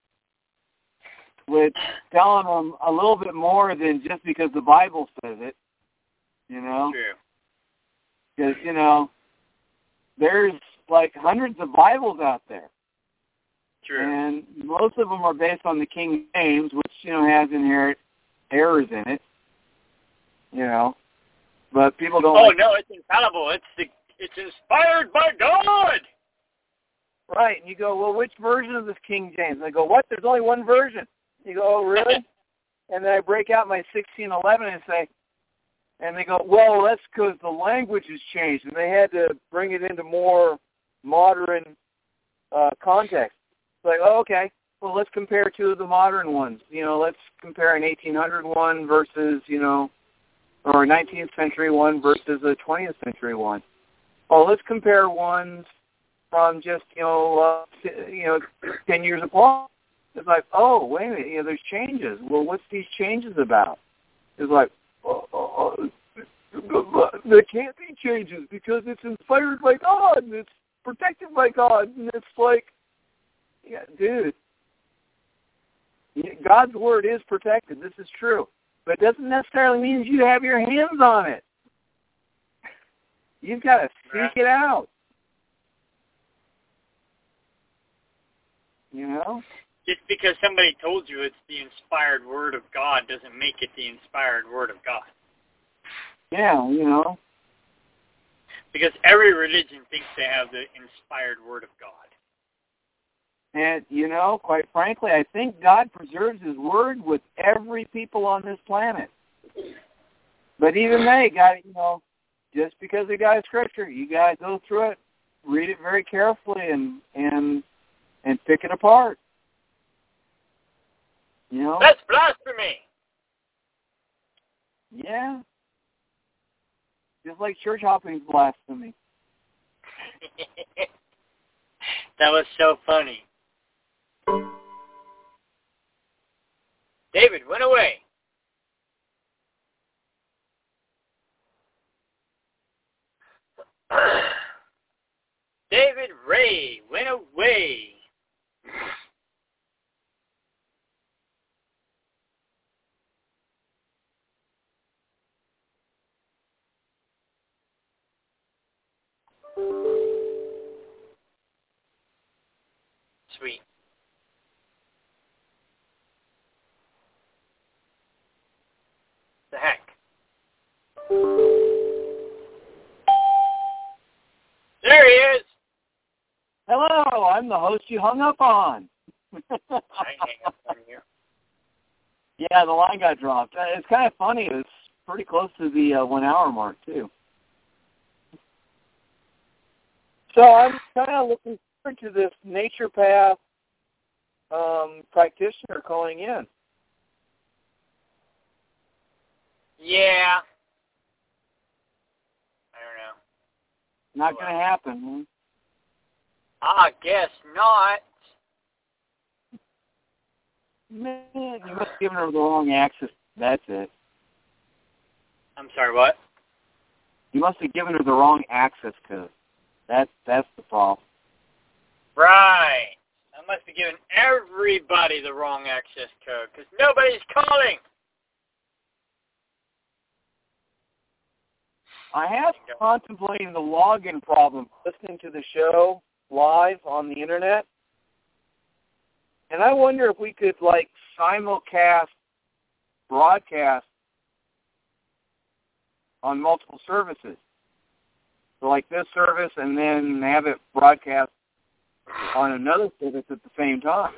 with telling them a little bit more than just because the Bible says it, you know? True. Because, you know, there's like hundreds of Bibles out there. True. And most of them are based on the King James, which, you know, has inherent errors in it, you know. But people don't... Oh, like no, it's infallible. It's the, it's inspired by God. Right. And you go, well, which version of this King James? And I go, what? There's only one version. You go, oh, really? And then I break out my sixteen eleven and say, and they go, well, that's because the language has changed, and they had to bring it into more modern uh, context. It's like, oh, okay, well, let's compare two of the modern ones. You know, let's compare an eighteen hundred one versus, you know, or a nineteenth century one versus a twentieth century one. Well, let's compare ones from just, you know, uh, you know, ten years apart. It's like, oh, wait a minute, you know, there's changes. Well, what's these changes about? It's like, oh, oh, oh, there can't be changes because it's inspired by God and it's protected by God. And it's like, yeah, dude, God's word is protected. This is true. But it doesn't necessarily mean you have your hands on it. You've got to seek it out. You know? Just because somebody told you it's the inspired word of God doesn't make it the inspired word of God. Yeah, you know. Because every religion thinks they have the inspired word of God. And, you know, quite frankly, I think God preserves his word with every people on this planet. But even they got, you know, just because they got a scripture, you got to go through it, read it very carefully, and and and pick it apart. You know? That's blasphemy. Yeah. Just like church hopping's blasphemy. That was so funny. David went away. David Ray went away. Sweet. The heck? There he is. Hello, I'm the host you hung up on. I hang up on you. Yeah, the line got dropped. Uh, It's kind of funny. It's pretty close to the uh, one-hour mark, too. So I'm kind of looking forward to this naturopath um, practitioner calling in. Yeah. I don't know. Not going to happen. Hmm? I guess not. Man, you must have given her the wrong access. That's it. I'm sorry, what? You must have given her the wrong access code. That's that's the problem. Right. I must have given everybody the wrong access code because nobody's calling. I have contemplating the login problem, listening to the show live on the internet, and I wonder if we could like simulcast broadcast on multiple services. So like this service and then have it broadcast on another service at the same time.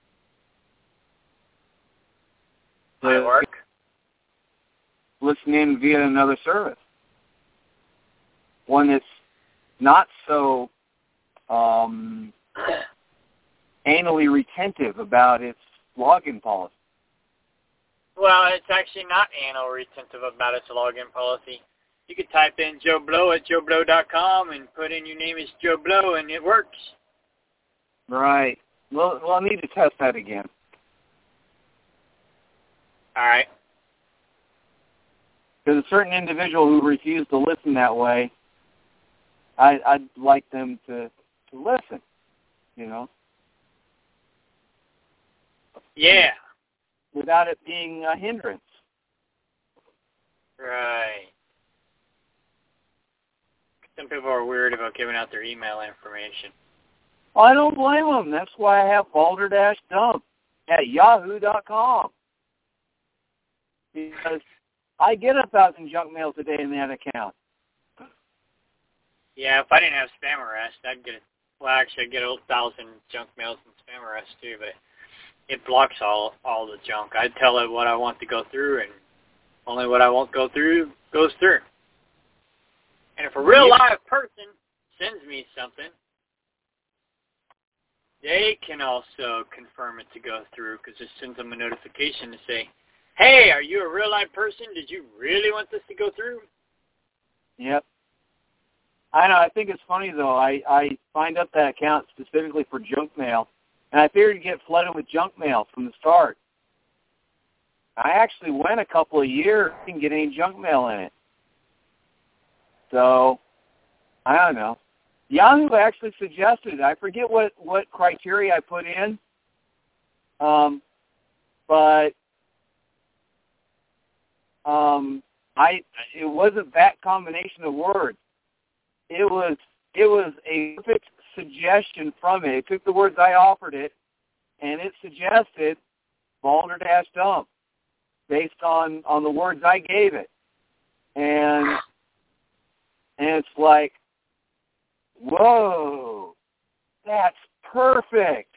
Might work. Listen in via another service. One that's not so um, anally retentive about its login policy. Well, it's actually not anal retentive about its login policy. You could type in Joe Blow at joe blow dot com and put in your name as Joe Blow, and it works. Right. Well, well, I need to test that again. All right. There's a certain individual who refused to listen that way. I, I'd like them to, to listen, you know. Yeah. Without it being a hindrance. Right. Some people are weird about giving out their email information. Well, I don't blame them. That's why I have balder-dump at yahoo dot com. Because I get a thousand junk mails a day in that account. Yeah, if I didn't have spam arrest, I'd get, well, actually, I'd get a thousand junk mails and spam arrest too, but it blocks all all the junk. I tell it what I want to go through, and only what I won't go through goes through. And if a real live person sends me something, they can also confirm it to go through because it sends them a notification to say, hey, are you a real live person? Did you really want this to go through? Yep. I know. I think it's funny, though. I, I signed up that account specifically for junk mail, and I figured to get flooded with junk mail from the start. I actually went a couple of years and didn't get any junk mail in it. So, I don't know. Yahoo actually suggested, I forget what, what criteria I put in, um, but um, I it wasn't that combination of words. It was it was a perfect suggestion from it. It took the words I offered it, and it suggested balder-dump based on, on the words I gave it. And and it's like, whoa, that's perfect.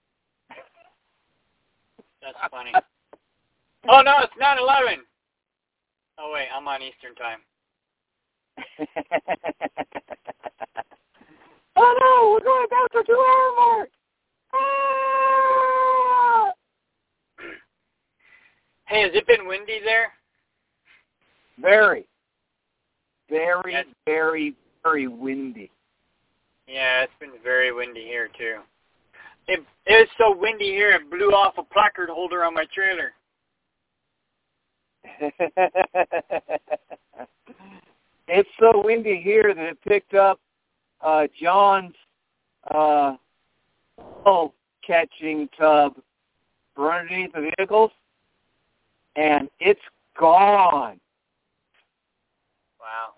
That's funny. Oh, no, it's nine eleven. Oh, wait, I'm on Eastern time. Oh, no, we're going back to two-hour mark. Ah! Hey, has it been windy there? Very. Very, That's, very, very windy. Yeah, it's been very windy here, too. It, it was so windy here, it blew off a placard holder on my trailer. It's so windy here that it picked up uh, John's uh, catching tub for underneath the vehicles, and it's gone. Wow.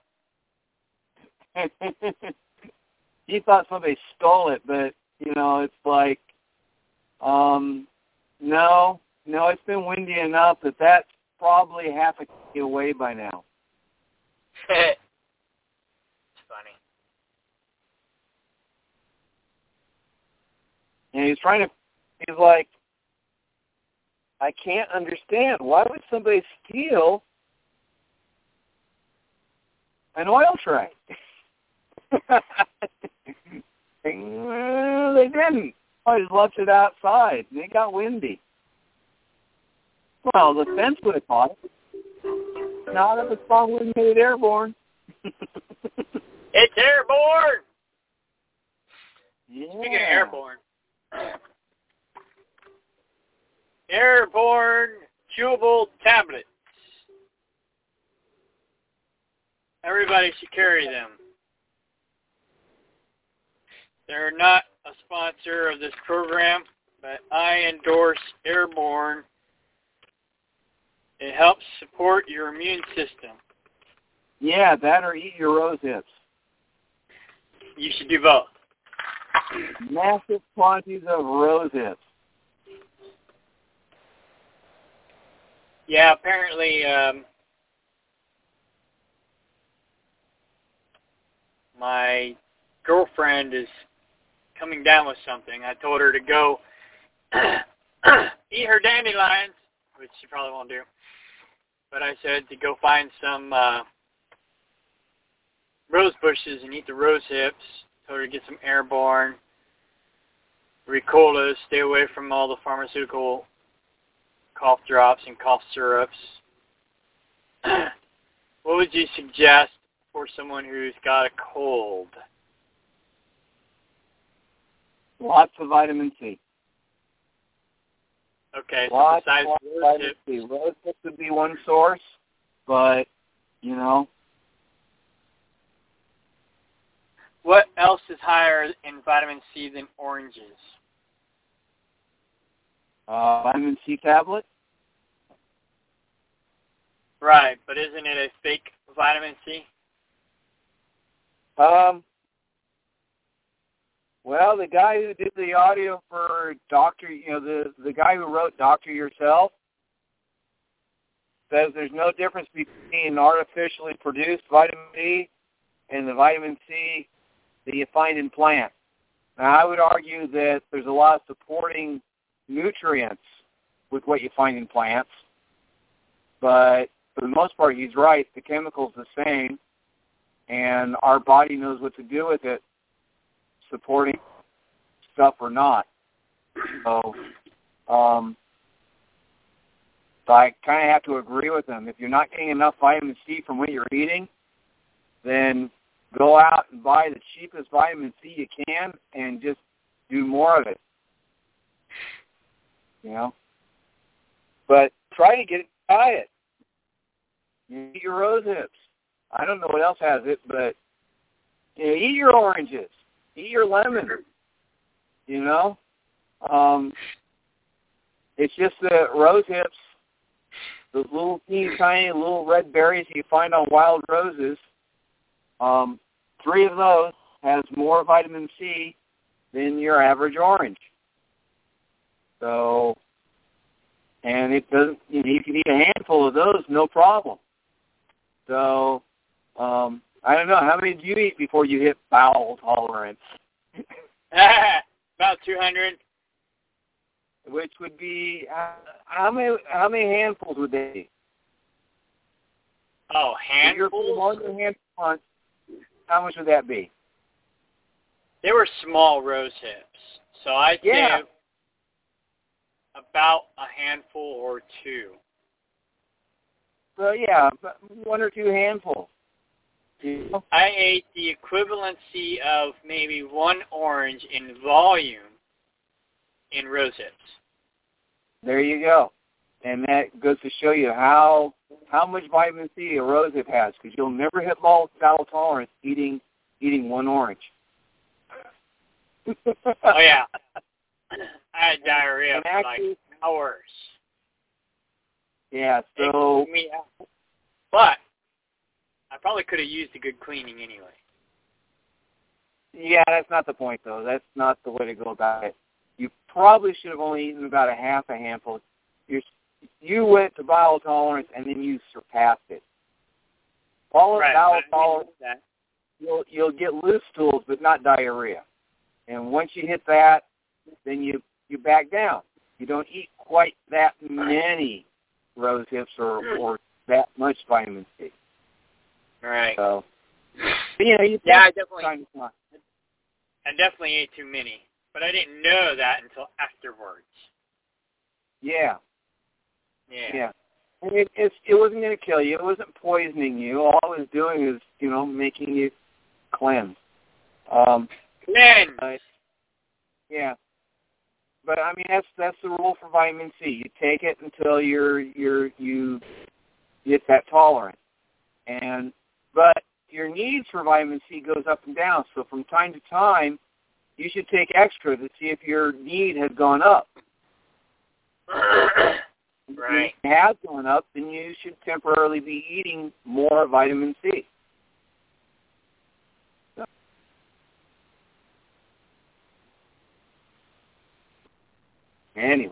He thought somebody stole it, but, you know, it's like, um, no, no, it's been windy enough that that's probably half a key away by now. It's funny. And he's trying to, he's like, I can't understand. Why would somebody steal an oil tray. Well, they didn't. I just left it outside. And it got windy. Well, the fence would have caught it. Not if the song wouldn't made it airborne. It's airborne! Yeah. Speaking of airborne, airborne chewable tablets. Everybody should carry them. They're not a sponsor of this program, but I endorse Airborne. It helps support your immune system. Yeah, that or eat your rose hips. You should do both. Massive quantities of rose hips. Yeah, apparently um, my girlfriend is coming down with something. I told her to go eat her dandelions, which she probably won't do. But I said to go find some uh, rose bushes and eat the rose hips. Told her to get some Airborne, Ricola, stay away from all the pharmaceutical cough drops and cough syrups. What would you suggest for someone who's got a cold? Lots of vitamin C. Okay, so lots, besides lots rose vitamin hips, C. Rose hips would be one source, but, you know. what else is higher in vitamin C than oranges? Uh, vitamin C tablet? Right, but isn't it a fake vitamin C? Um, well, the guy who did the audio for Doctor, you know, the, the guy who wrote Doctor Yourself says there's no difference between artificially produced vitamin C and the vitamin C that you find in plants. Now, I would argue that there's a lot of supporting nutrients with what you find in plants, but for the most part, he's right. The chemical's the same, and our body knows what to do with it, supporting stuff or not. So, um, so I kind of have to agree with him. If you're not getting enough vitamin C from what you're eating, then go out and buy the cheapest vitamin C you can and just do more of it. You know? But try to get it, try it. You eat your rose hips. I don't know what else has it, but you know, eat your oranges. Eat your lemon. You know? Um, it's just the rose hips, those little teeny tiny little red berries you find on wild roses. Um, three of those has more vitamin C than your average orange. So, and it doesn't, you know, you can eat a handful of those, no problem. So, um, I don't know, how many do you eat before you hit bowel tolerance? About two hundred. Which would be, uh, how many how many handfuls would they be? Oh, If you're putting handfuls? more than a handful on, how much would that be? They were small rose hips, so I'd Yeah. say about a handful or two. So, yeah, one or two handfuls. You know? I ate the equivalency of maybe one orange in volume in rose hips. There you go. And that goes to show you how how much vitamin C a rose hip has, because you'll never hit bowel tolerance eating eating one orange. Oh, yeah. I had diarrhea And for actually, like hours. Yeah, It so, took me out. But I probably could have used a good cleaning anyway. yeah, that's not the point, though. That's not the way to go about it. You probably should have only eaten about a half a handful. You're, you went to bowel tolerance, and then you surpassed it. All of Right, bowel but I tolerance, mean that. you'll, you'll get loose stools, but not diarrhea. And once you hit that, then you, you back down. You don't eat quite that many rose hips or, or that much vitamin C. Right. So, But, you know, you yeah, I definitely, time to time. I definitely ate too many, but I didn't know that until afterwards. Yeah. Yeah. Yeah. And it, it's, it wasn't going to kill you. It wasn't poisoning you. All it was doing is, you know, making you cleanse. Um, Cleanse. uh, yeah. But I mean, that's that's the rule for vitamin C. You take it until you're you're you get that tolerance, and but your needs for vitamin C goes up and down. So from time to time, you should take extra to see if your need has gone up. Right. If it has gone up, then you should temporarily be eating more vitamin C. So. Anyway.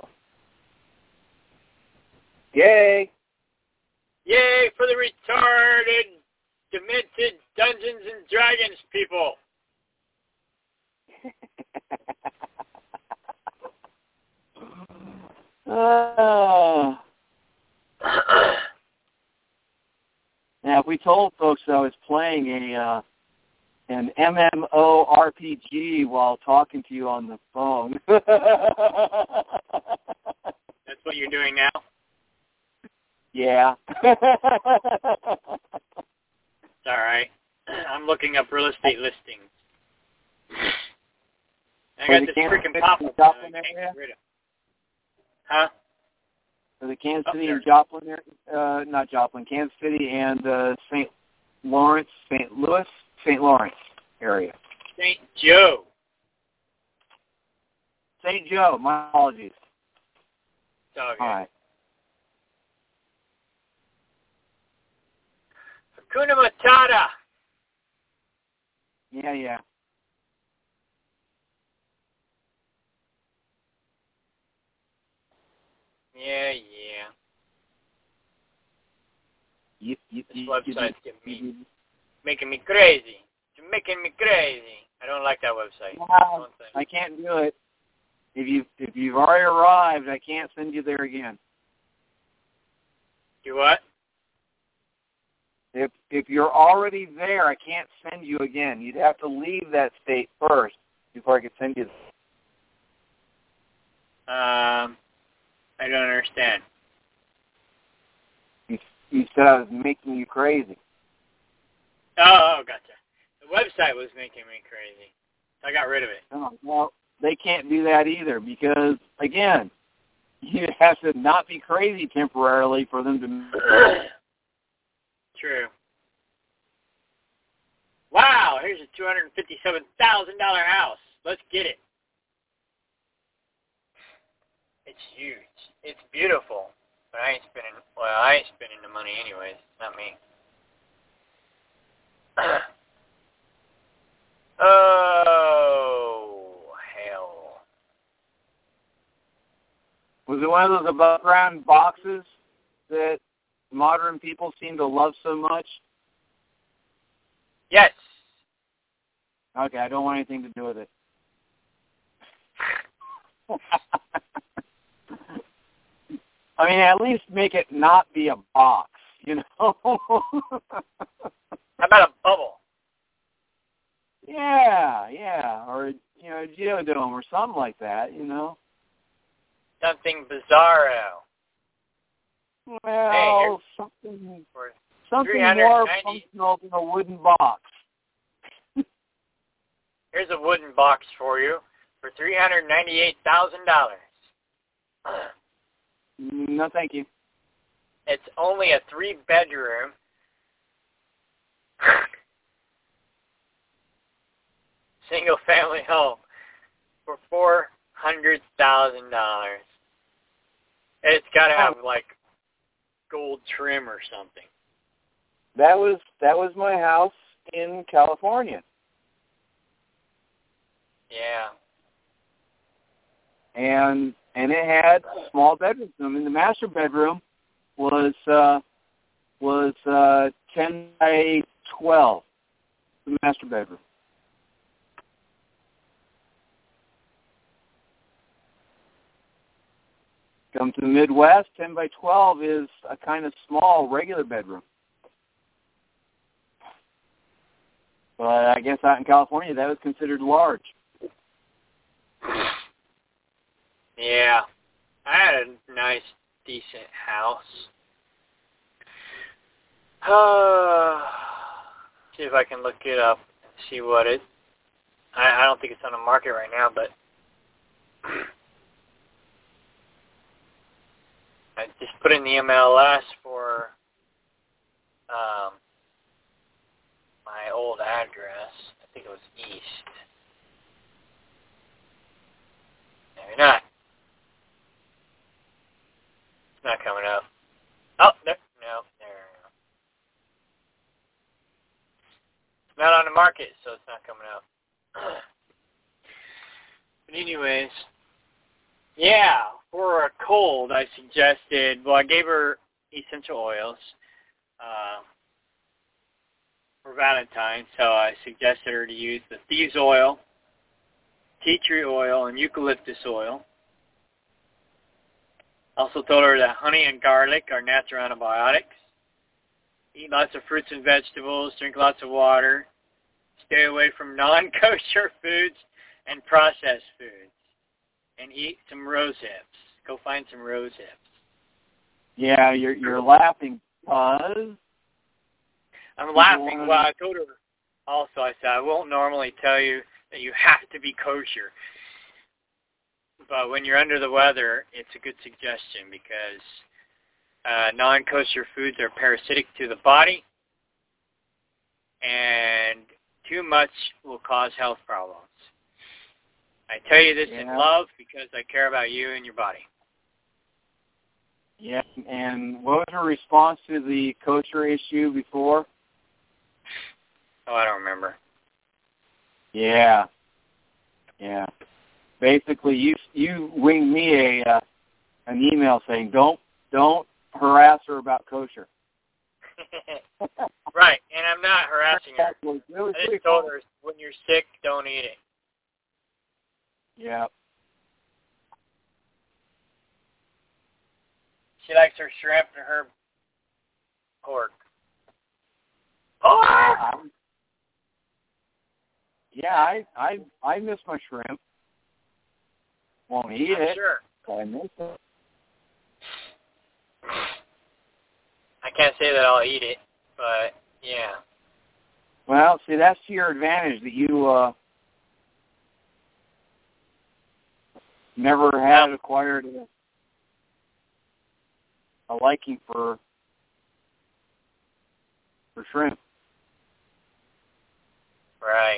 Yay! Yay for the retarded, demented Dungeons and Dragons people. uh, now, if we told folks I was playing a uh, an MMORPG while talking to you on the phone. That's what you're doing now? Yeah. It's all right. I'm looking up real estate listings. I got this freaking pop-up that I can't get rid of. Huh? For the Kansas Up City there. and Joplin, area- uh, not Joplin, Kansas City and uh, Saint Lawrence, Saint Louis, Saint Lawrence area. Saint Joe. Saint Joe, my apologies. It's all good. All right. Hakuna Matata. Yeah, yeah. Yeah, yeah. You, you, This you, website's you, getting me, you, making me crazy. You're making me crazy. I don't like that website. Wow, That's one thing. I can't do it. If you if you've already arrived, I can't send you there again. Do what? If if you're already there, I can't send you again. You'd have to leave that state first before I could send you. Um, I don't understand. You, you said I was making you crazy. Oh, oh, gotcha. The website was making me crazy. I got rid of it. Oh, well, they can't do that either because, again, you have to not be crazy temporarily for them to... True. Wow, here's a two hundred fifty-seven thousand dollars house. Let's get it. It's huge. It's beautiful. But I ain't spending, well, I ain't spending the money anyways. Not me. Oh, hell. Was it one of those above-ground boxes that modern people seem to love so much? Yes. Okay, I don't want anything to do with it. I mean, at least make it not be a box, you know? How about a bubble? Yeah, yeah, or, you know, a geodome or something like that, you know? Something bizarro. Well, Hey, something For something three hundred more ninety functional than a wooden box. Here's a wooden box for you for three hundred ninety-eight thousand dollars. No, thank you. It's only a three-bedroom. Single-family home for four hundred thousand dollars. It's got to have, like, gold trim or something. That was that was my house in California. Yeah. And and it had small bedrooms. I mean, the master bedroom was uh, was uh, ten by twelve. The master bedroom. Come to the Midwest, ten by twelve is a kind of small regular bedroom. But I guess out in California, that was considered large. Yeah. I had a nice, decent house. Uh, see if I can look it up, see what it, I, I don't think it's on the market right now, but I just put in the M L S for um, my old address. I think it was East. Maybe not. It's not coming up. Oh, there, no, there. It's not on the market, so it's not coming up. But anyways, yeah, for a cold, I suggested, well, I gave her essential oils uh, for Valentine's, so I suggested her to use the thieves oil, tea tree oil, and eucalyptus oil. Also told her that honey and garlic are natural antibiotics. Eat lots of fruits and vegetables, drink lots of water, stay away from non-kosher foods and processed foods, and eat some rose hips. Go find some rose hips. Yeah, you're you're laughing, Buzz. I'm laughing. Well, I told her also, I said, I won't normally tell you that you have to be kosher. But when you're under the weather, it's a good suggestion because uh, non-kosher foods are parasitic to the body, and too much will cause health problems. I tell you this yeah. in love because I care about you and your body. Yeah, and what was her response to the kosher issue before? Oh, I don't remember. Yeah, yeah. Basically, you you winged me a uh, an email saying don't don't harass her about kosher. Right, and I'm not harassing her. It was, it was I just told her when you're sick, don't eat it. Yeah. She likes her shrimp and her pork. Pork! Um, yeah, I I I miss my shrimp. Won't eat I'm it. Sure. I miss it. I can't say that I'll eat it, but yeah. Well, see, that's to your advantage that you uh, never had Yeah. acquired a, a liking for for shrimp. Right.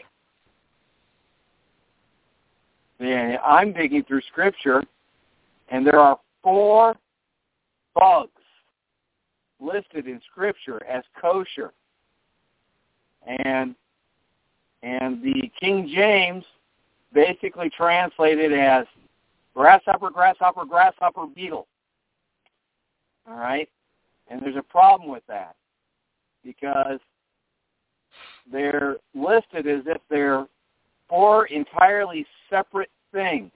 Yeah, I'm digging through Scripture, and there are four bugs listed in Scripture as kosher. And and the King James basically translated as grasshopper, grasshopper, grasshopper, beetle. All right? And there's a problem with that because they're listed as if they're four entirely separate things.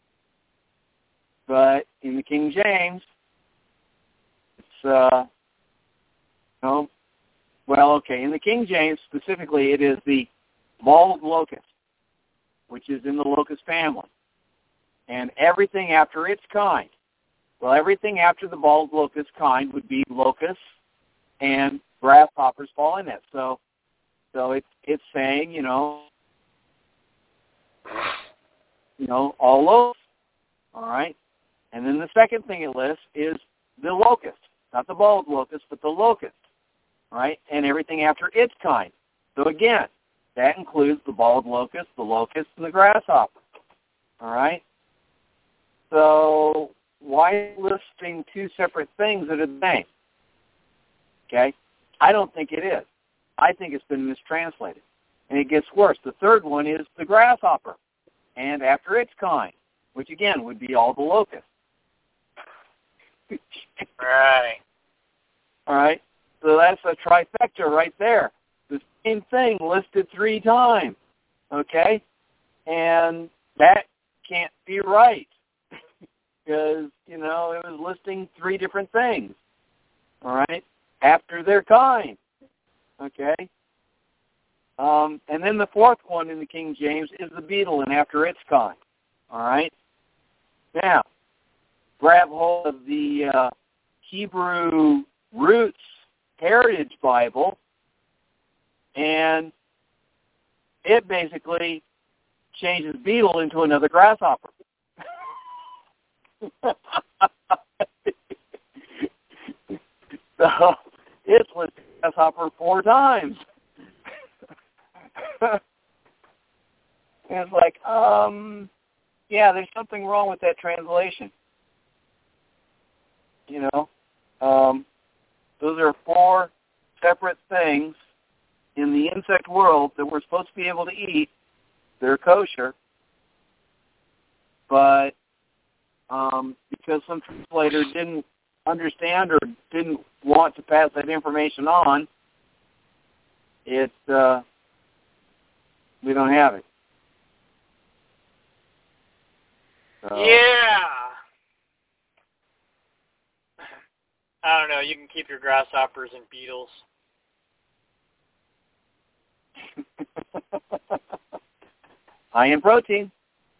But in the King James, it's, uh, no, well, okay, in the King James specifically, it is the bald locust, which is in the locust family. And everything after its kind. Well, everything after the bald locust kind would be locusts and grasshoppers fall in it. So, so it's it's saying, you know, you know, all locusts. All right. And then the second thing it lists is the locust, not the bald locust, but the locust. All right, and everything after its kind. So again, that includes the bald locust, the locust, and the grasshopper. All right. So why listing two separate things that are the same? Okay, I don't think it is. I think it's been mistranslated, and it gets worse. The third one is the grasshopper, and after its kind, which again would be all the locusts. Right. All right. So that's a trifecta right there. The same thing listed three times. Okay? And that can't be right because, you know, it was listing three different things. All right? After their kind. Okay? Um, and then the fourth one in the King James is the beetle, and after its kind. All right? Now, grab hold of the uh, Hebrew Roots Heritage Bible, and it basically changes beetle into another grasshopper. So it's listed grasshopper four times. And it's like, um, yeah, there's something wrong with that translation. You know, um, those are four separate things in the insect world that we're supposed to be able to eat. They're kosher, but um, because some translator didn't understand or didn't want to pass that information on, it uh, we don't have it. So. Yeah. I don't know. You can keep your grasshoppers and beetles. High in protein.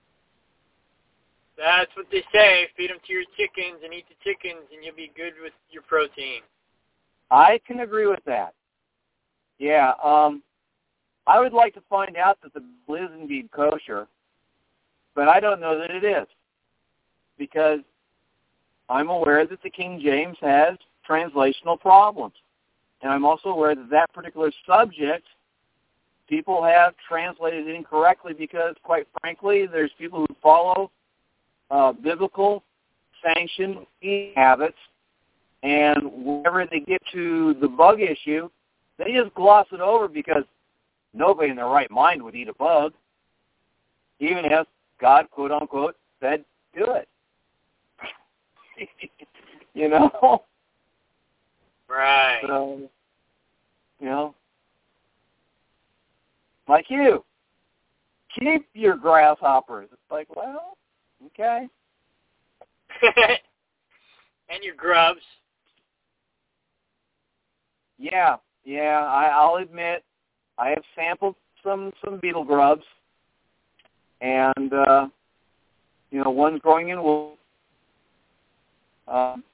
That's what they say. Feed them to your chickens and eat the chickens, and you'll be good with your protein. I can agree with that. Yeah. Um, I would like to find out that the Bible is indeed kosher, but I don't know that it is, because I'm aware that the King James has translational problems. And I'm also aware that that particular subject, people have translated it incorrectly because, quite frankly, there's people who follow uh, biblical sanctioned eating habits, and whenever they get to the bug issue, they just gloss it over because nobody in their right mind would eat a bug, even if God, quote-unquote, said do it. You know? Right. So, you know, like you, keep your grasshoppers. It's like, well, okay. And your grubs. Yeah, yeah, I, I'll admit, I have sampled some, some beetle grubs, and, uh, you know, one's growing in wool. Um,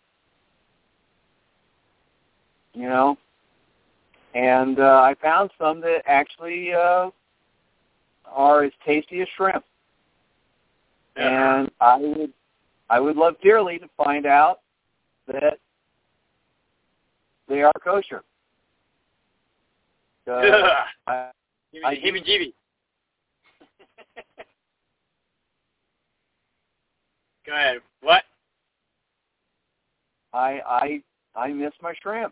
you know, and uh, I found some that actually uh, are as tasty as shrimp. Yeah. And I would, I would love dearly to find out that they are kosher. Uh, I, Give I me the heebie-jeebie. Go ahead. What? I I I miss my shrimp.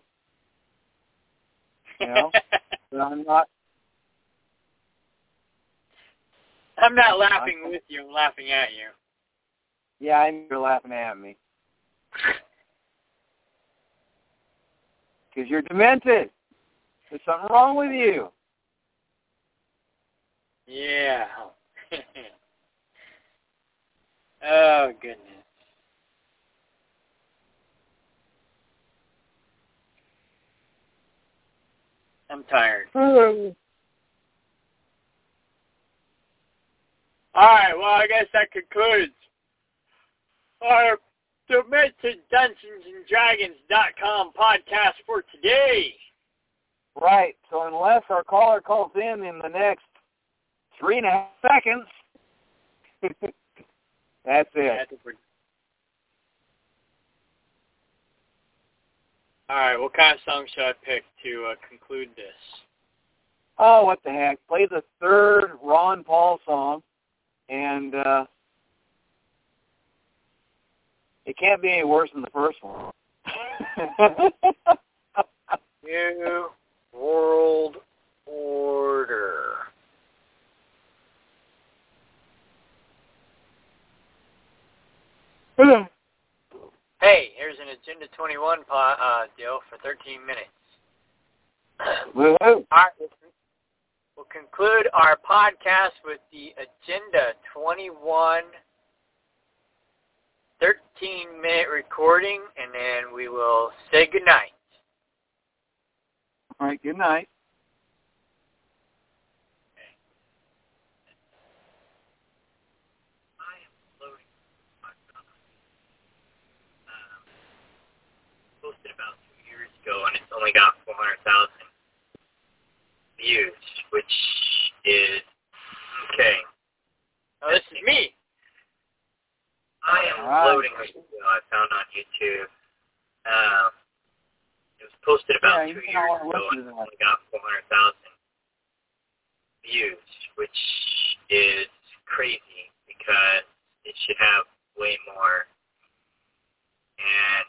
You know, but I'm not. I'm not laughing I, with you. I'm laughing at you. Yeah, I know you're laughing at me because you're demented. There's something wrong with you. Yeah. Oh, goodness. I'm tired. All right, well, I guess that concludes our Dimension Dungeons and Dragons dot com podcast for today. Right. So unless our caller calls in in the next three and a half seconds, that's it. All right, what kind of song should I pick to uh, conclude this? Oh, what the heck. Play the third Ron Paul song, and uh, it can't be any worse than the first one. New World Order. Hey, here's an Agenda twenty-one po- uh, deal for thirteen minutes. Woo-hoo. All right, we'll conclude our podcast with the Agenda twenty-one thirteen-minute recording, and then we will say goodnight. All right, good night. only got four hundred thousand views, which is okay. Oh, this is me. I am Right. loading a video I found on YouTube. Um, it was posted about Yeah, two you years know, ago, listen and to it that. only got four hundred thousand views, which is crazy because it should have way more. And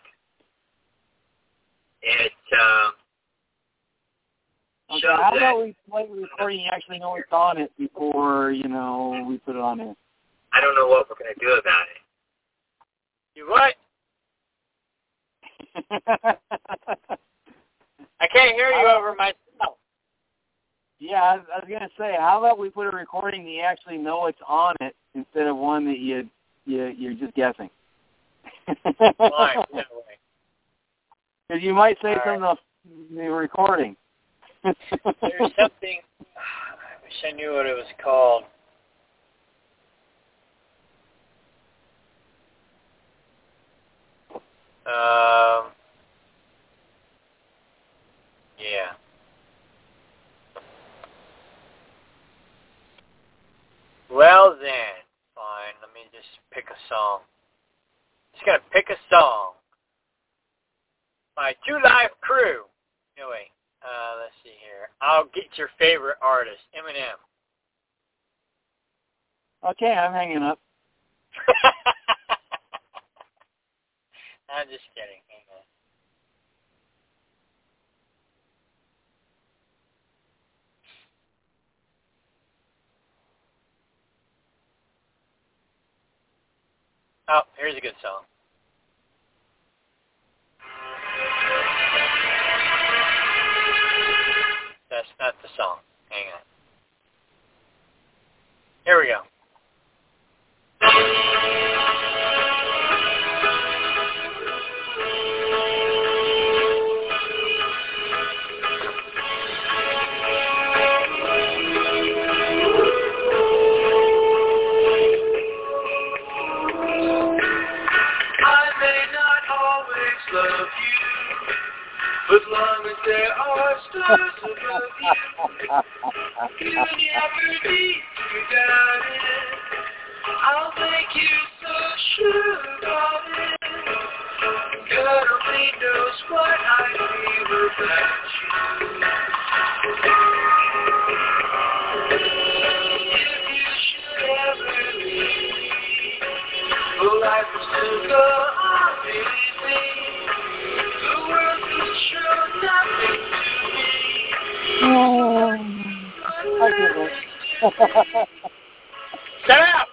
it um, Okay, shows how that about we play the recording you actually know what's on it before, you know, we put it on there? I don't know what we're going to do about it. You what? I can't hear you over myself. Yeah, I was, I was gonna say, how about we put a recording that you actually know what's on it instead of one that you you you're just guessing. Fine, no way. Because you might say All something off the recording. There's something. I wish I knew what it was called. Um. Yeah. Well then, fine. Let me just pick a song. Just gonna pick a song. My Two Live Crew. Anyway, uh, let's see here. I'll get your favorite artist, Eminem. Okay, I'm hanging up. I'm just kidding. Hang on. Oh, here's a good song. That's not the song. Hang on. Here we go. Love you, as long as there are stars above you, you never need to doubt it. I'll make you so sure about it. God only knows what I'd be without you. If you should ever leave me, well, life will still go on, believe me. The world could show nothing to me. Oh, I get it. Shut up!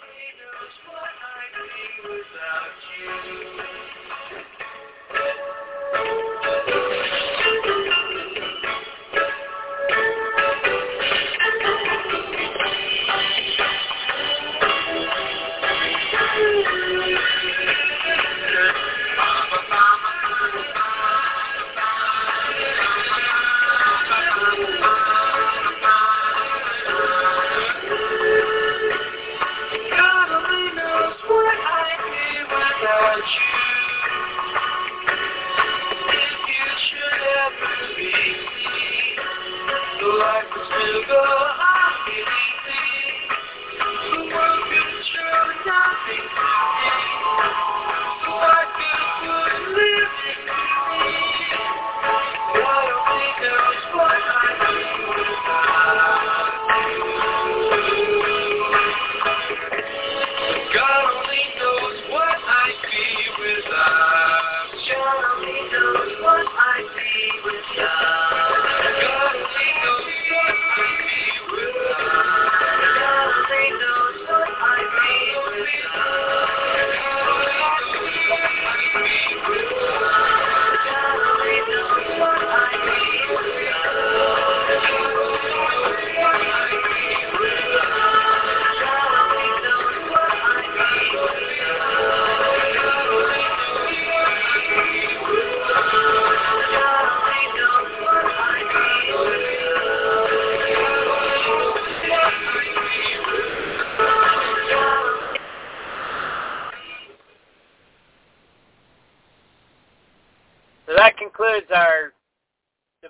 So that concludes our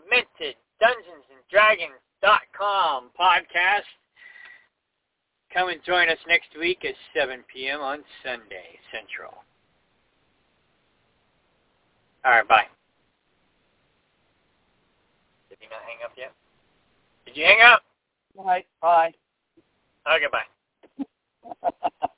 Dragons dot com podcast. Come and join us next week at seven p.m. on Sunday Central. All right, bye. Did he not hang up yet? Did you hang up? Bye. Bye. Okay, bye.